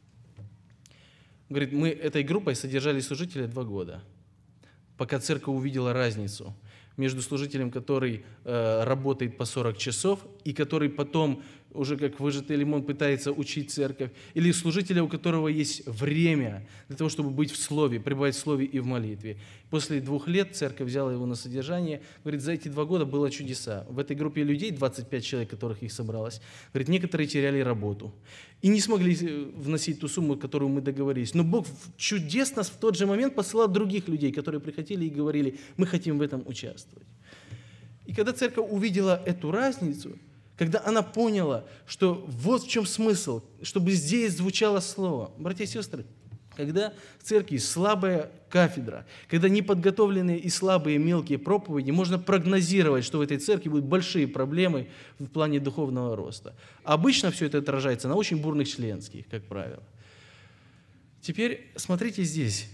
Говорит, мы этой группой содержали служителя 2 года, пока церковь увидела разницу между служителем, который работает по 40 часов, и который потом уже как выжатый лимон пытается учить церковь, или служителя, у которого есть время для того, чтобы быть в Слове, пребывать в Слове и в молитве. После 2 лет церковь взяла его на содержание. Говорит, за эти 2 года было чудеса. В этой группе людей, 25 человек, которых их собралось, говорит, некоторые теряли работу и не смогли вносить ту сумму, которую мы договорились. Но Бог чудесно в тот же момент посылал других людей, которые приходили и говорили: мы хотим в этом участвовать. И когда церковь увидела эту разницу, когда она поняла, что вот в чем смысл, чтобы здесь звучало слово. Братья и сестры, когда в церкви слабая кафедра, когда неподготовленные и слабые мелкие проповеди, можно прогнозировать, что в этой церкви будут большие проблемы в плане духовного роста. Обычно все это отражается на очень бурных членских, как правило. Теперь смотрите здесь,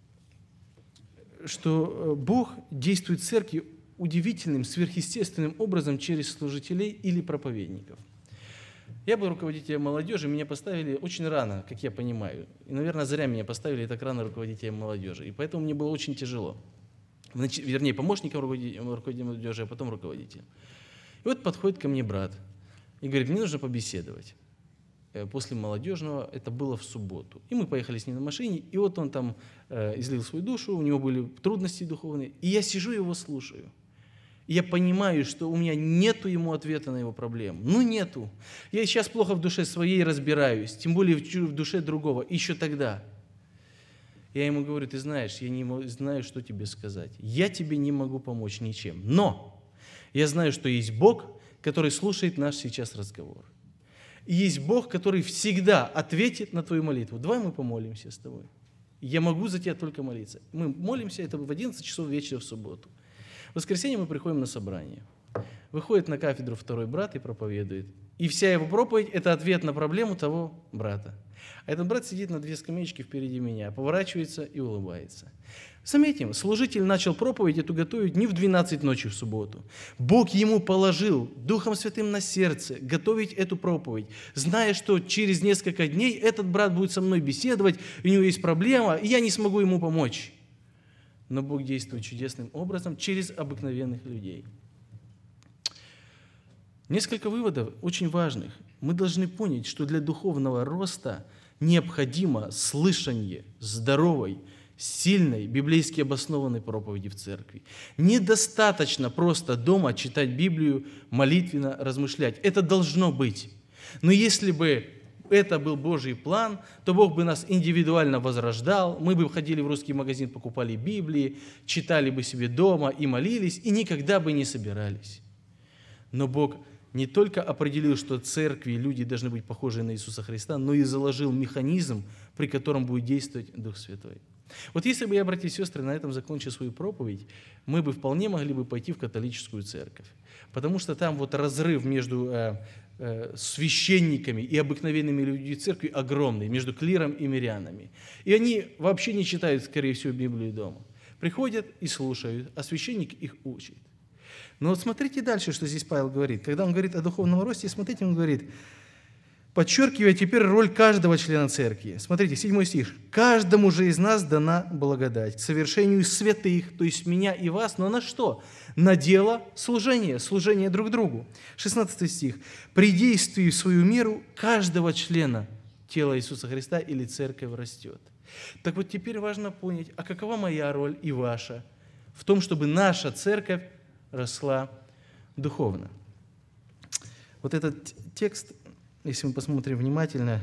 что Бог действует в церкви удивительным, сверхъестественным образом через служителей или проповедников. Я был руководителем молодежи, меня поставили очень рано, как я понимаю. И, наверное, зря меня поставили так рано руководителем молодежи. И поэтому мне было очень тяжело. Вернее, помощником руководителя молодежи, а потом руководителем. И вот подходит ко мне брат и говорит: мне нужно побеседовать. после молодежного, это было в субботу. И мы поехали с ним на машине, и вот он там излил свою душу, у него были трудности духовные, и я сижу его слушаю. И я понимаю, что у меня нету ему ответа на его проблему. Ну, нету. Я сейчас плохо в душе своей разбираюсь, тем более в душе другого, еще тогда. Я ему говорю, ты знаешь, я не знаю, что тебе сказать. Я тебе не могу помочь ничем. Но я знаю, что есть Бог, который слушает наш сейчас разговор. И есть Бог, который всегда ответит на твою молитву. Давай мы помолимся с тобой. Я могу за тебя только молиться. Мы молимся, это в 11 часов вечера в субботу. В воскресенье мы приходим на собрание. Выходит на кафедру второй брат и проповедует. И вся его проповедь – это ответ на проблему того брата. А этот брат сидит на 2 скамеечки впереди меня, поворачивается и улыбается. Заметим, служитель начал проповедь эту готовить не в 12 ночи в субботу. Бог ему положил Духом Святым на сердце готовить эту проповедь, зная, что через несколько дней этот брат будет со мной беседовать, у него есть проблема, и я не смогу ему помочь. Но Бог действует чудесным образом через обыкновенных людей. Несколько выводов очень важных. Мы должны понять, что для духовного роста необходимо слышание здоровой, сильной, библейски обоснованной проповеди в церкви. Недостаточно просто дома читать Библию, молитвенно размышлять. Это должно быть. Но если бы это был Божий план, то Бог бы нас индивидуально возрождал, мы бы ходили в русский магазин, покупали Библии, читали бы себе дома и молились, и никогда бы не собирались. Но Бог не только определил, что церкви и люди должны быть похожи на Иисуса Христа, но и заложил механизм, при котором будет действовать Дух Святой. Вот если бы я, братья и сестры, на этом закончил свою проповедь, мы бы вполне могли бы пойти в католическую церковь. Потому что там вот разрыв между священниками и обыкновенными людьми церкви огромный, между клиром и мирянами. И они вообще не читают, скорее всего, Библию дома. Приходят и слушают, а священник их учит. Но вот смотрите дальше, что здесь Павел говорит. Когда он говорит о духовном росте, смотрите, он говорит, подчеркивая теперь роль каждого члена церкви. Смотрите, 7 стих. «Каждому же из нас дана благодать к совершению святых», то есть меня и вас, но на что? На дело служения, служение друг другу. 16 стих. «При действии в свою меру каждого члена тела Иисуса Христа или церковь растет». Так вот теперь важно понять, а какова моя роль и ваша в том, чтобы наша церковь росла духовно. Вот этот текст, если мы посмотрим внимательно,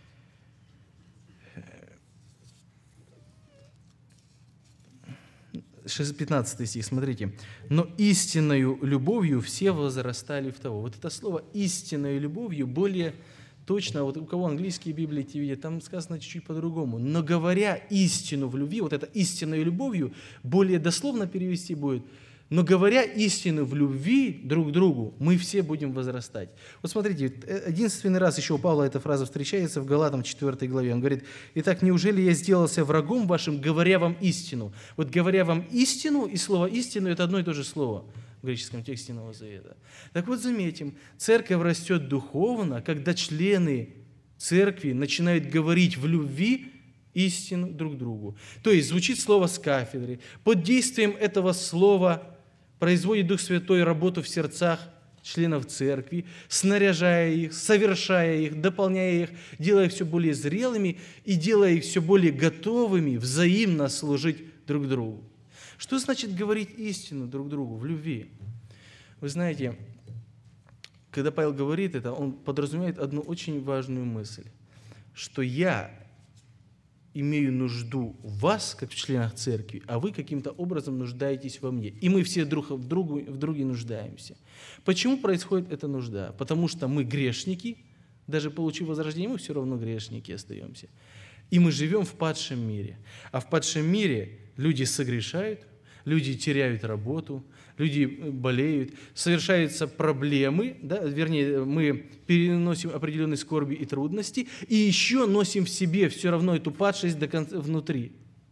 15 стих, смотрите. «Но истинною любовью все возрастали в того». Вот это слово «истинною любовью» более точно, вот у кого английские Библии те видят, там сказано чуть-чуть по-другому. «Но говоря истину в любви», вот это «истинною любовью» более дословно перевести будет – но говоря истину в любви друг к другу, мы все будем возрастать. Вот смотрите, единственный раз еще у Павла эта фраза встречается в Галатам 4 главе. Он говорит, «Итак, неужели я сделался врагом вашим, говоря вам истину?» Вот говоря вам истину и слово «истину» – это одно и то же слово в греческом тексте Нового Завета. Так вот заметим, церковь растет духовно, когда члены церкви начинают говорить в любви истину друг другу. То есть звучит слово с кафедры. Под действием этого слова производит Дух Святой работу в сердцах членов церкви, снаряжая их, совершая их, дополняя их, делая их все более зрелыми и делая их все более готовыми взаимно служить друг другу. Что значит говорить истину друг другу в любви? Вы знаете, когда Павел говорит это, он подразумевает одну очень важную мысль, что я имею нужду в вас, как в членах церкви, а вы каким-то образом нуждаетесь во мне. И мы все друг в друге нуждаемся. Почему происходит эта нужда? Потому что мы грешники, даже получив возрождение, мы все равно грешники остаемся. И мы живем в падшем мире. А в падшем мире люди согрешают, люди теряют работу, люди болеют, совершаются проблемы, да, вернее, мы переносим определенные скорби и трудности, и еще носим в себе все равно эту падшесть до конца, внутри.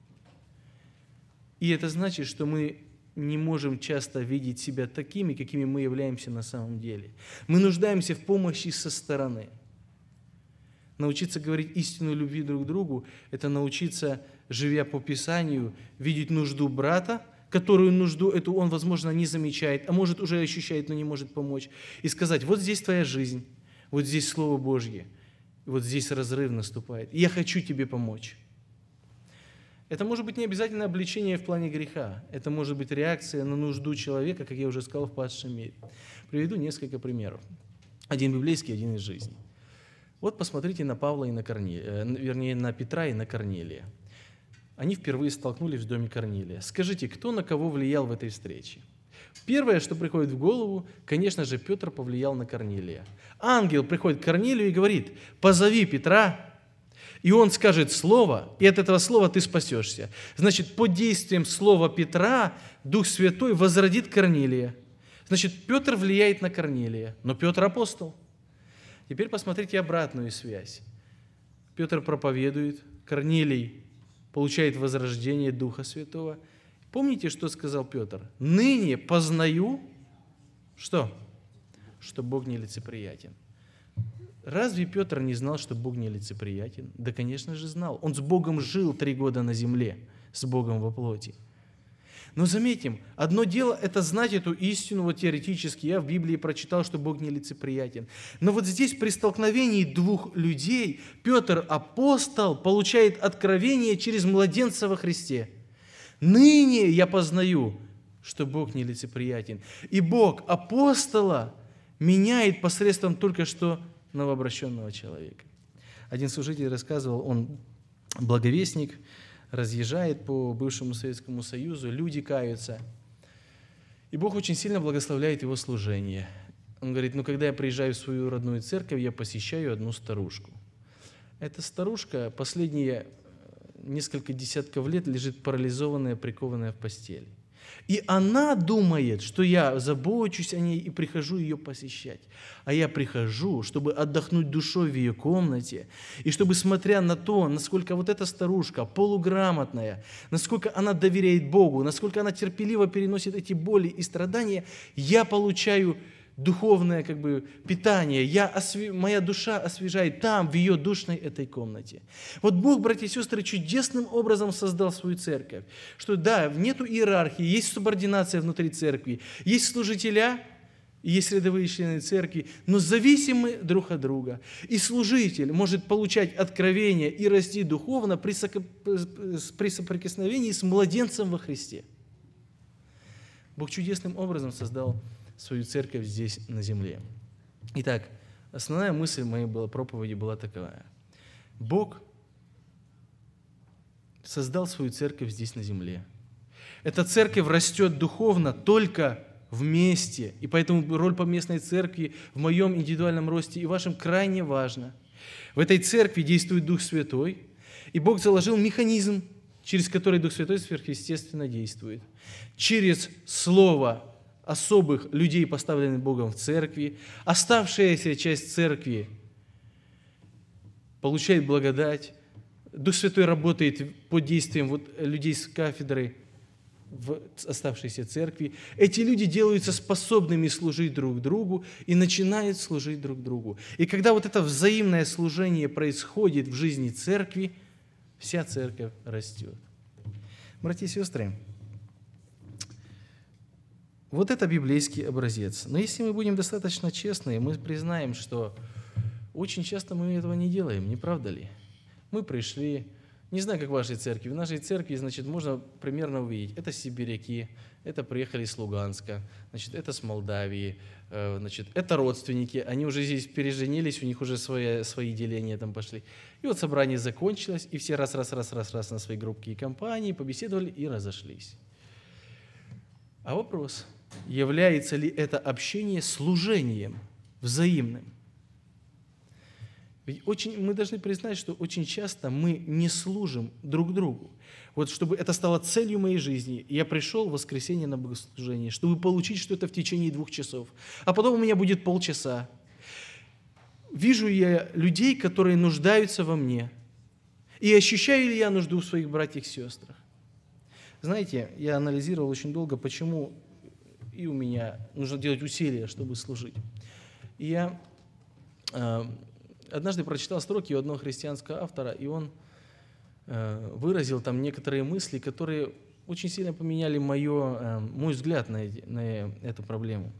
И это значит, что мы не можем часто видеть себя такими, какими мы являемся на самом деле. Мы нуждаемся в помощи со стороны. Научиться говорить истину любви друг к другу – это научиться, живя по Писанию, видеть нужду брата, которую нужду эту он, возможно, не замечает, а может, уже ощущает, но не может помочь. И сказать, вот здесь твоя жизнь, вот здесь Слово Божье. И вот здесь разрыв наступает. И я хочу тебе помочь. Это может быть не обязательно обличение в плане греха. Это может быть реакция на нужду человека, как я уже сказал, в падшем мире. Приведу несколько примеров. Один библейский, один из жизни. Вот посмотрите на Павла и на Корнилия, вернее, на Петра и на Корнилия. Они впервые столкнулись в доме Корнилия. Скажите, кто на кого влиял в этой встрече? Первое, что приходит в голову, конечно же, Петр повлиял на Корнилия. Ангел приходит к Корнилию и говорит: позови Петра, и он скажет слово, и от этого слова ты спасешься. Значит, под действием слова Петра Дух Святой возродит Корнилия. Значит, Петр влияет на Корнилия, но Петр апостол. Теперь посмотрите обратную связь. Петр проповедует, Корнилий получает возрождение Духа Святого. Помните, что сказал Петр? «Ныне познаю, что? Что Бог нелицеприятен». Разве Петр не знал, что Бог нелицеприятен? Да, конечно же, знал. Он с Богом жил 3 года на земле, с Богом во плоти. Но заметим, одно дело – это знать эту истину, вот теоретически. Я в Библии прочитал, что Бог нелицеприятен. Но вот здесь при столкновении 2 людей Петр, апостол, получает откровение через младенца во Христе. «Ныне я познаю, что Бог нелицеприятен». И Бог апостола меняет посредством только что новообращенного человека. Один служитель рассказывал, он благовестник, разъезжает по бывшему Советскому Союзу, люди каются. И Бог очень сильно благословляет его служение. Он говорит: когда я приезжаю в свою родную церковь, я посещаю одну старушку. Эта старушка последние несколько десятков лет лежит парализованная, прикованная в постели. И она думает, что я забочусь о ней и прихожу ее посещать. А я прихожу, чтобы отдохнуть душой в ее комнате, и чтобы, смотря на то, насколько вот эта старушка полуграмотная, насколько она доверяет Богу, насколько она терпеливо переносит эти боли и страдания, я получаю духовное питание. Моя душа освежает там, в ее душной этой комнате. Вот Бог, братья и сестры, чудесным образом создал свою церковь. Что да, нету иерархии, есть субординация внутри церкви, есть служителя, есть рядовые члены церкви, но зависимы друг от друга. И служитель может получать откровение и расти духовно при соприкосновении с младенцем во Христе. Бог чудесным образом создал свою церковь здесь, на земле. Итак, основная мысль моей проповеди была такая. Бог создал свою церковь здесь, на земле. Эта церковь растет духовно только вместе, и поэтому роль поместной церкви в моем индивидуальном росте и вашем крайне важна. В этой церкви действует Дух Святой, и Бог заложил механизм, через который Дух Святой сверхъестественно действует. Через Слово особых людей, поставленных Богом в церкви, оставшаяся часть церкви получает благодать, Дух Святой работает под действием людей с кафедры в оставшейся церкви. Эти люди делаются способными служить друг другу и начинают служить друг другу. И когда вот это взаимное служение происходит в жизни церкви, вся церковь растет. Братья и сестры, вот это библейский образец. Но если мы будем достаточно честны, мы признаем, что очень часто мы этого не делаем, не правда ли? Мы пришли, не знаю, как в вашей церкви, в нашей церкви, значит, можно примерно увидеть, это сибиряки, это приехали с Луганска, значит, это с Молдавии, значит, это родственники, они уже здесь переженились, у них уже свои деления там пошли. И вот собрание закончилось, и все раз на свои группки и компании побеседовали и разошлись. А вопрос, является ли это общение служением взаимным? Ведь мы должны признать, что очень часто мы не служим друг другу. Вот чтобы это стало целью моей жизни, я пришел в воскресенье на богослужение, чтобы получить что-то в течение 2 часов, а потом у меня будет полчаса. Вижу я людей, которые нуждаются во мне, и ощущаю ли я нужду в своих братьях и сестрах? Знаете, я анализировал очень долго, почему и у меня нужно делать усилия, чтобы служить. И я однажды прочитал строки у одного христианского автора, и он выразил там некоторые мысли, которые очень сильно поменяли мой взгляд на эту проблему.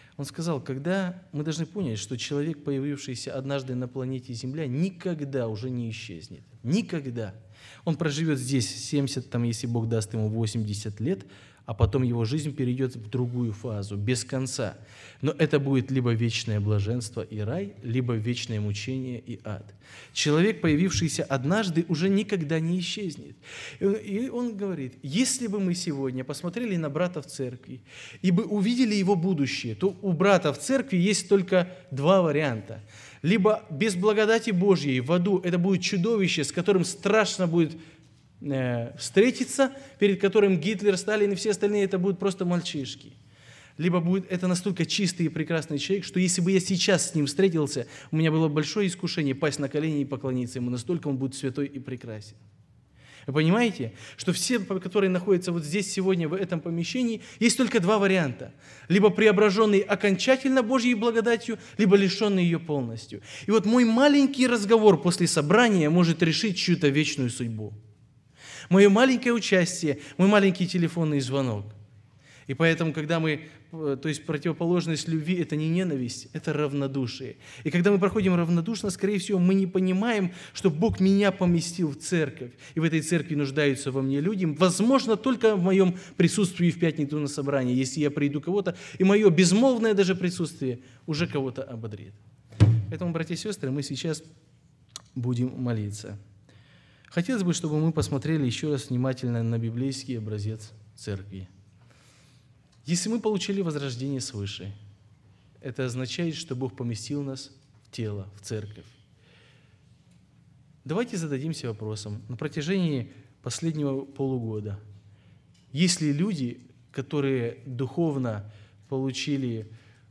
Он сказал, когда мы должны понять, что человек, появившийся однажды на планете Земля, никогда уже не исчезнет. Никогда. Он проживет здесь 70, там, если Бог даст ему 80 лет, а потом его жизнь перейдет в другую фазу, без конца. Но это будет либо вечное блаженство и рай, либо вечное мучение и ад. Человек, появившийся однажды, уже никогда не исчезнет. И он говорит, если бы мы сегодня посмотрели на брата в церкви и бы увидели его будущее, то у брата в церкви есть только два варианта. Либо без благодати Божьей в аду это будет чудовище, с которым страшно будет встретиться, перед которым Гитлер, Сталин и все остальные это будут просто мальчишки. Либо будет это настолько чистый и прекрасный человек, что если бы я сейчас с ним встретился, у меня было большое искушение пасть на колени и поклониться ему, настолько он будет святой и прекрасен. Вы понимаете, что все, которые находятся вот здесь сегодня, в этом помещении, есть только два варианта. Либо преображенный окончательно Божьей благодатью, либо лишенный ее полностью. И вот мой маленький разговор после собрания может решить чью-то вечную судьбу. Мое маленькое участие, мой маленький телефонный звонок. И поэтому, когда мы, то есть противоположность любви – это не ненависть, это равнодушие. И когда мы проходим равнодушно, скорее всего, мы не понимаем, что Бог меня поместил в церковь, и в этой церкви нуждаются во мне люди, возможно, только в моем присутствии в пятницу на собрании, если я приду кого-то, и мое безмолвное даже присутствие уже кого-то ободрит. Поэтому, братья и сестры, мы сейчас будем молиться. Хотелось бы, чтобы мы посмотрели еще раз внимательно на библейский образец церкви. Если мы получили возрождение свыше, это означает, что Бог поместил нас в тело, в церковь. Давайте зададимся вопросом. На протяжении последнего полугода, есть ли люди, которые духовно получили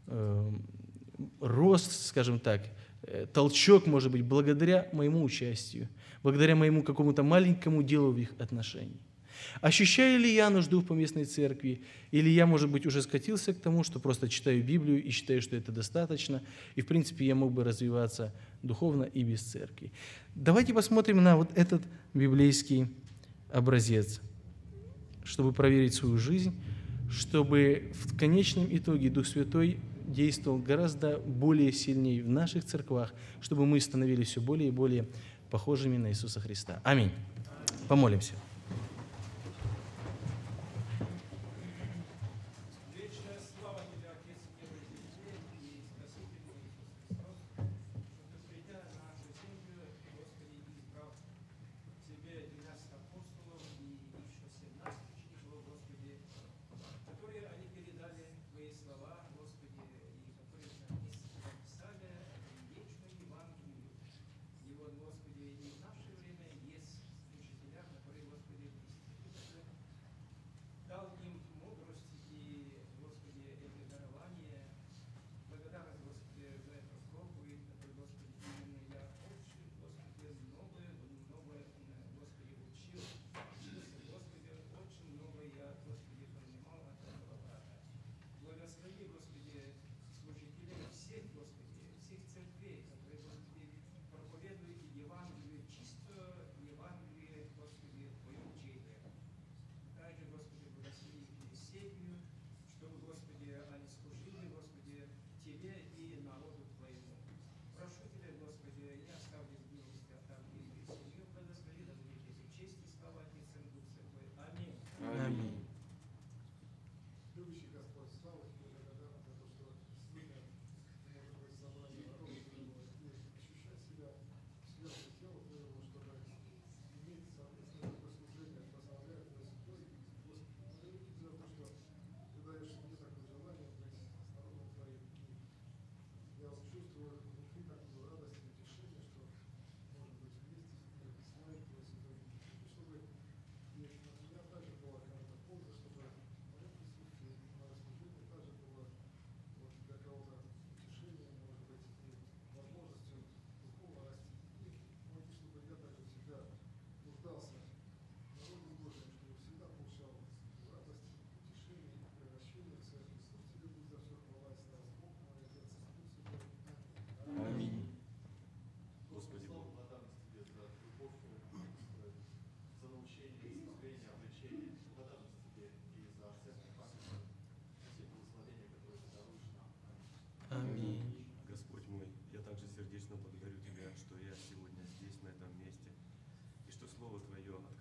рост, скажем так, толчок, может быть, благодаря моему участию, благодаря моему какому-то маленькому делу в их отношении? Ощущаю ли я нужду в поместной церкви, или я, может быть, уже скатился к тому, что просто читаю Библию и считаю, что это достаточно, и, в принципе, я мог бы развиваться духовно и без церкви. Давайте посмотрим на вот этот библейский образец, чтобы проверить свою жизнь, чтобы в конечном итоге Дух Святой действовал гораздо более сильнее в наших церквах, чтобы мы становились все более и более похожими на Иисуса Христа. Аминь. Помолимся.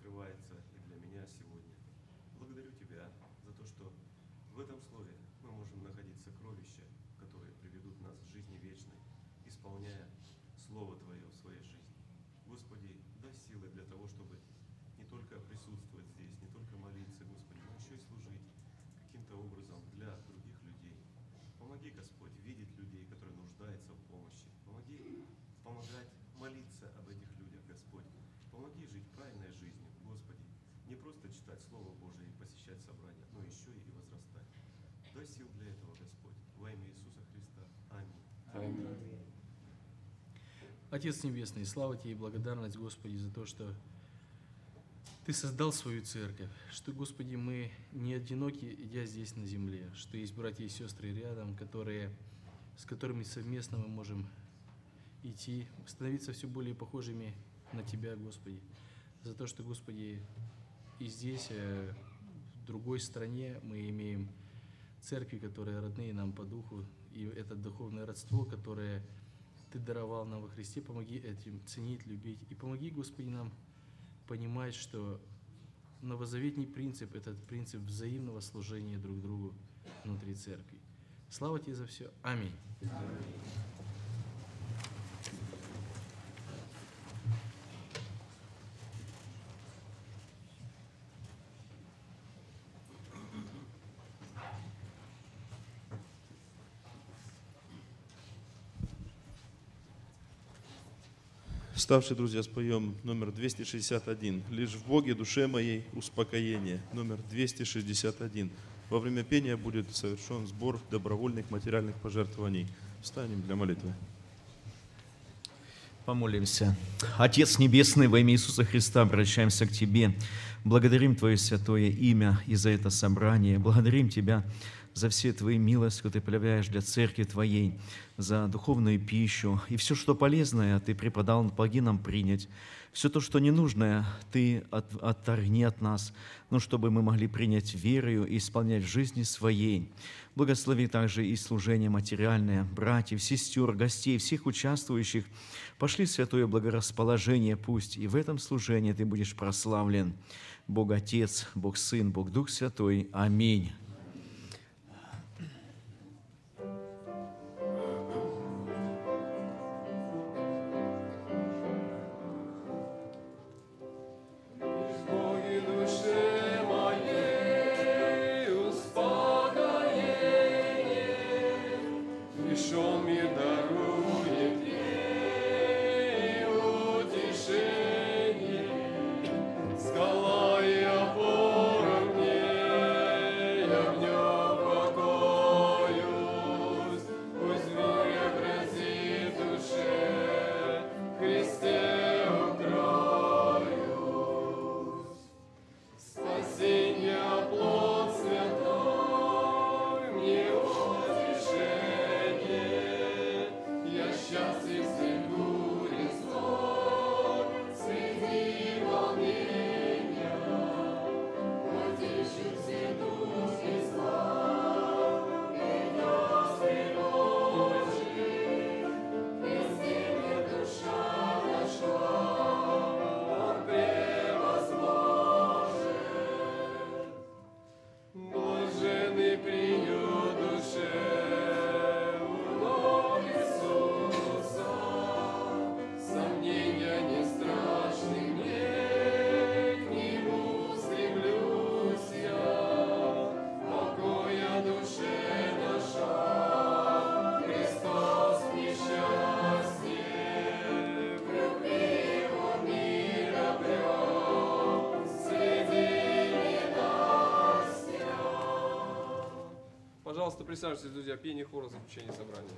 открывается и для меня сегодня. Благодарю Тебя за то, что в этом слове мы можем находить сокровища, которые приведут нас к жизни вечной, исполняя Слово Твое в своей жизни. Господи, дай силы для того, чтобы не только присутствовать здесь, не только молиться, Господи, но еще и служить каким-то образом для других людей. Помоги, Господь, видеть людей, которые нуждаются в помощи. Помогать молиться об этих людях, Господь. Помоги жить правильной жизнью, Господи. Не просто читать Слово Божие и посещать собрания, но еще и возрастать. Дай сил для этого, Господь. Во имя Иисуса Христа. Аминь. Аминь. Отец Небесный, слава Тебе и благодарность, Господи, за то, что Ты создал свою церковь, что, Господи, мы не одиноки, идя здесь на земле, что есть братья и сестры рядом, с которыми совместно мы можем идти, становиться все более похожими на Тебя, Господи, за то, что, Господи, и здесь, в другой стране, мы имеем церкви, которые родные нам по духу, и это духовное родство, которое Ты даровал нам во Христе, помоги этим ценить, любить, и помоги, Господи, нам понимать, что новозаветний принцип – это принцип взаимного служения друг другу внутри церкви. Слава Тебе за все. Аминь. Ставшие друзья, споем номер 261. «Лишь в Боге душе моей успокоение». Номер 261. Во время пения будет совершен сбор добровольных материальных пожертвований. Встанем для молитвы. Помолимся. Отец Небесный, во имя Иисуса Христа обращаемся к Тебе. Благодарим Твое святое имя и за это собрание. Благодарим Тебя за все Твои милости, которые Ты проявляешь для церкви Твоей, за духовную пищу. И все, что полезное, Ты преподал, помоги нам принять. Все то, что ненужное, Ты отторгни от нас, но чтобы мы могли принять верою и исполнять в жизни своей. Благослови также и служение материальное, братьев, сестер, гостей, всех участвующих. Пошли святое благорасположение пусть, и в этом служении Ты будешь прославлен. Бог Отец, Бог Сын, Бог Дух Святой. Аминь. Пожалуйста, присаживайтесь, друзья, пение хора, заключение собрания.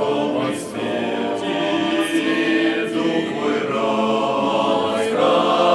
Дух мой рай,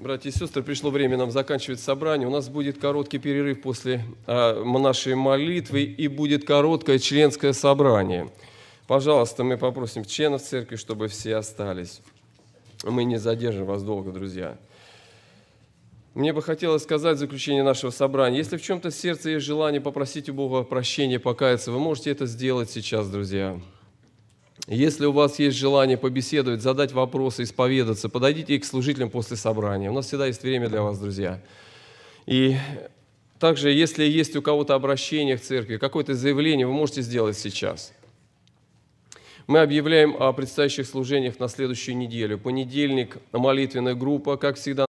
Братья и сестры, пришло время нам заканчивать собрание. У нас будет короткий перерыв после нашей молитвы и будет короткое членское собрание. Пожалуйста, мы попросим членов церкви, чтобы все остались. Мы не задержим вас долго, друзья. Мне бы хотелось сказать в заключение нашего собрания, если в чем-то в сердце есть желание попросить у Бога прощения, покаяться, вы можете это сделать сейчас, друзья. Если у вас есть желание побеседовать, задать вопросы, исповедаться, подойдите к служителям после собрания. У нас всегда есть время для вас, друзья. И также, если есть у кого-то обращение в церкви, какое-то заявление, вы можете сделать сейчас. Мы объявляем о предстоящих служениях на следующую неделю. Понедельник – молитвенная группа, как всегда.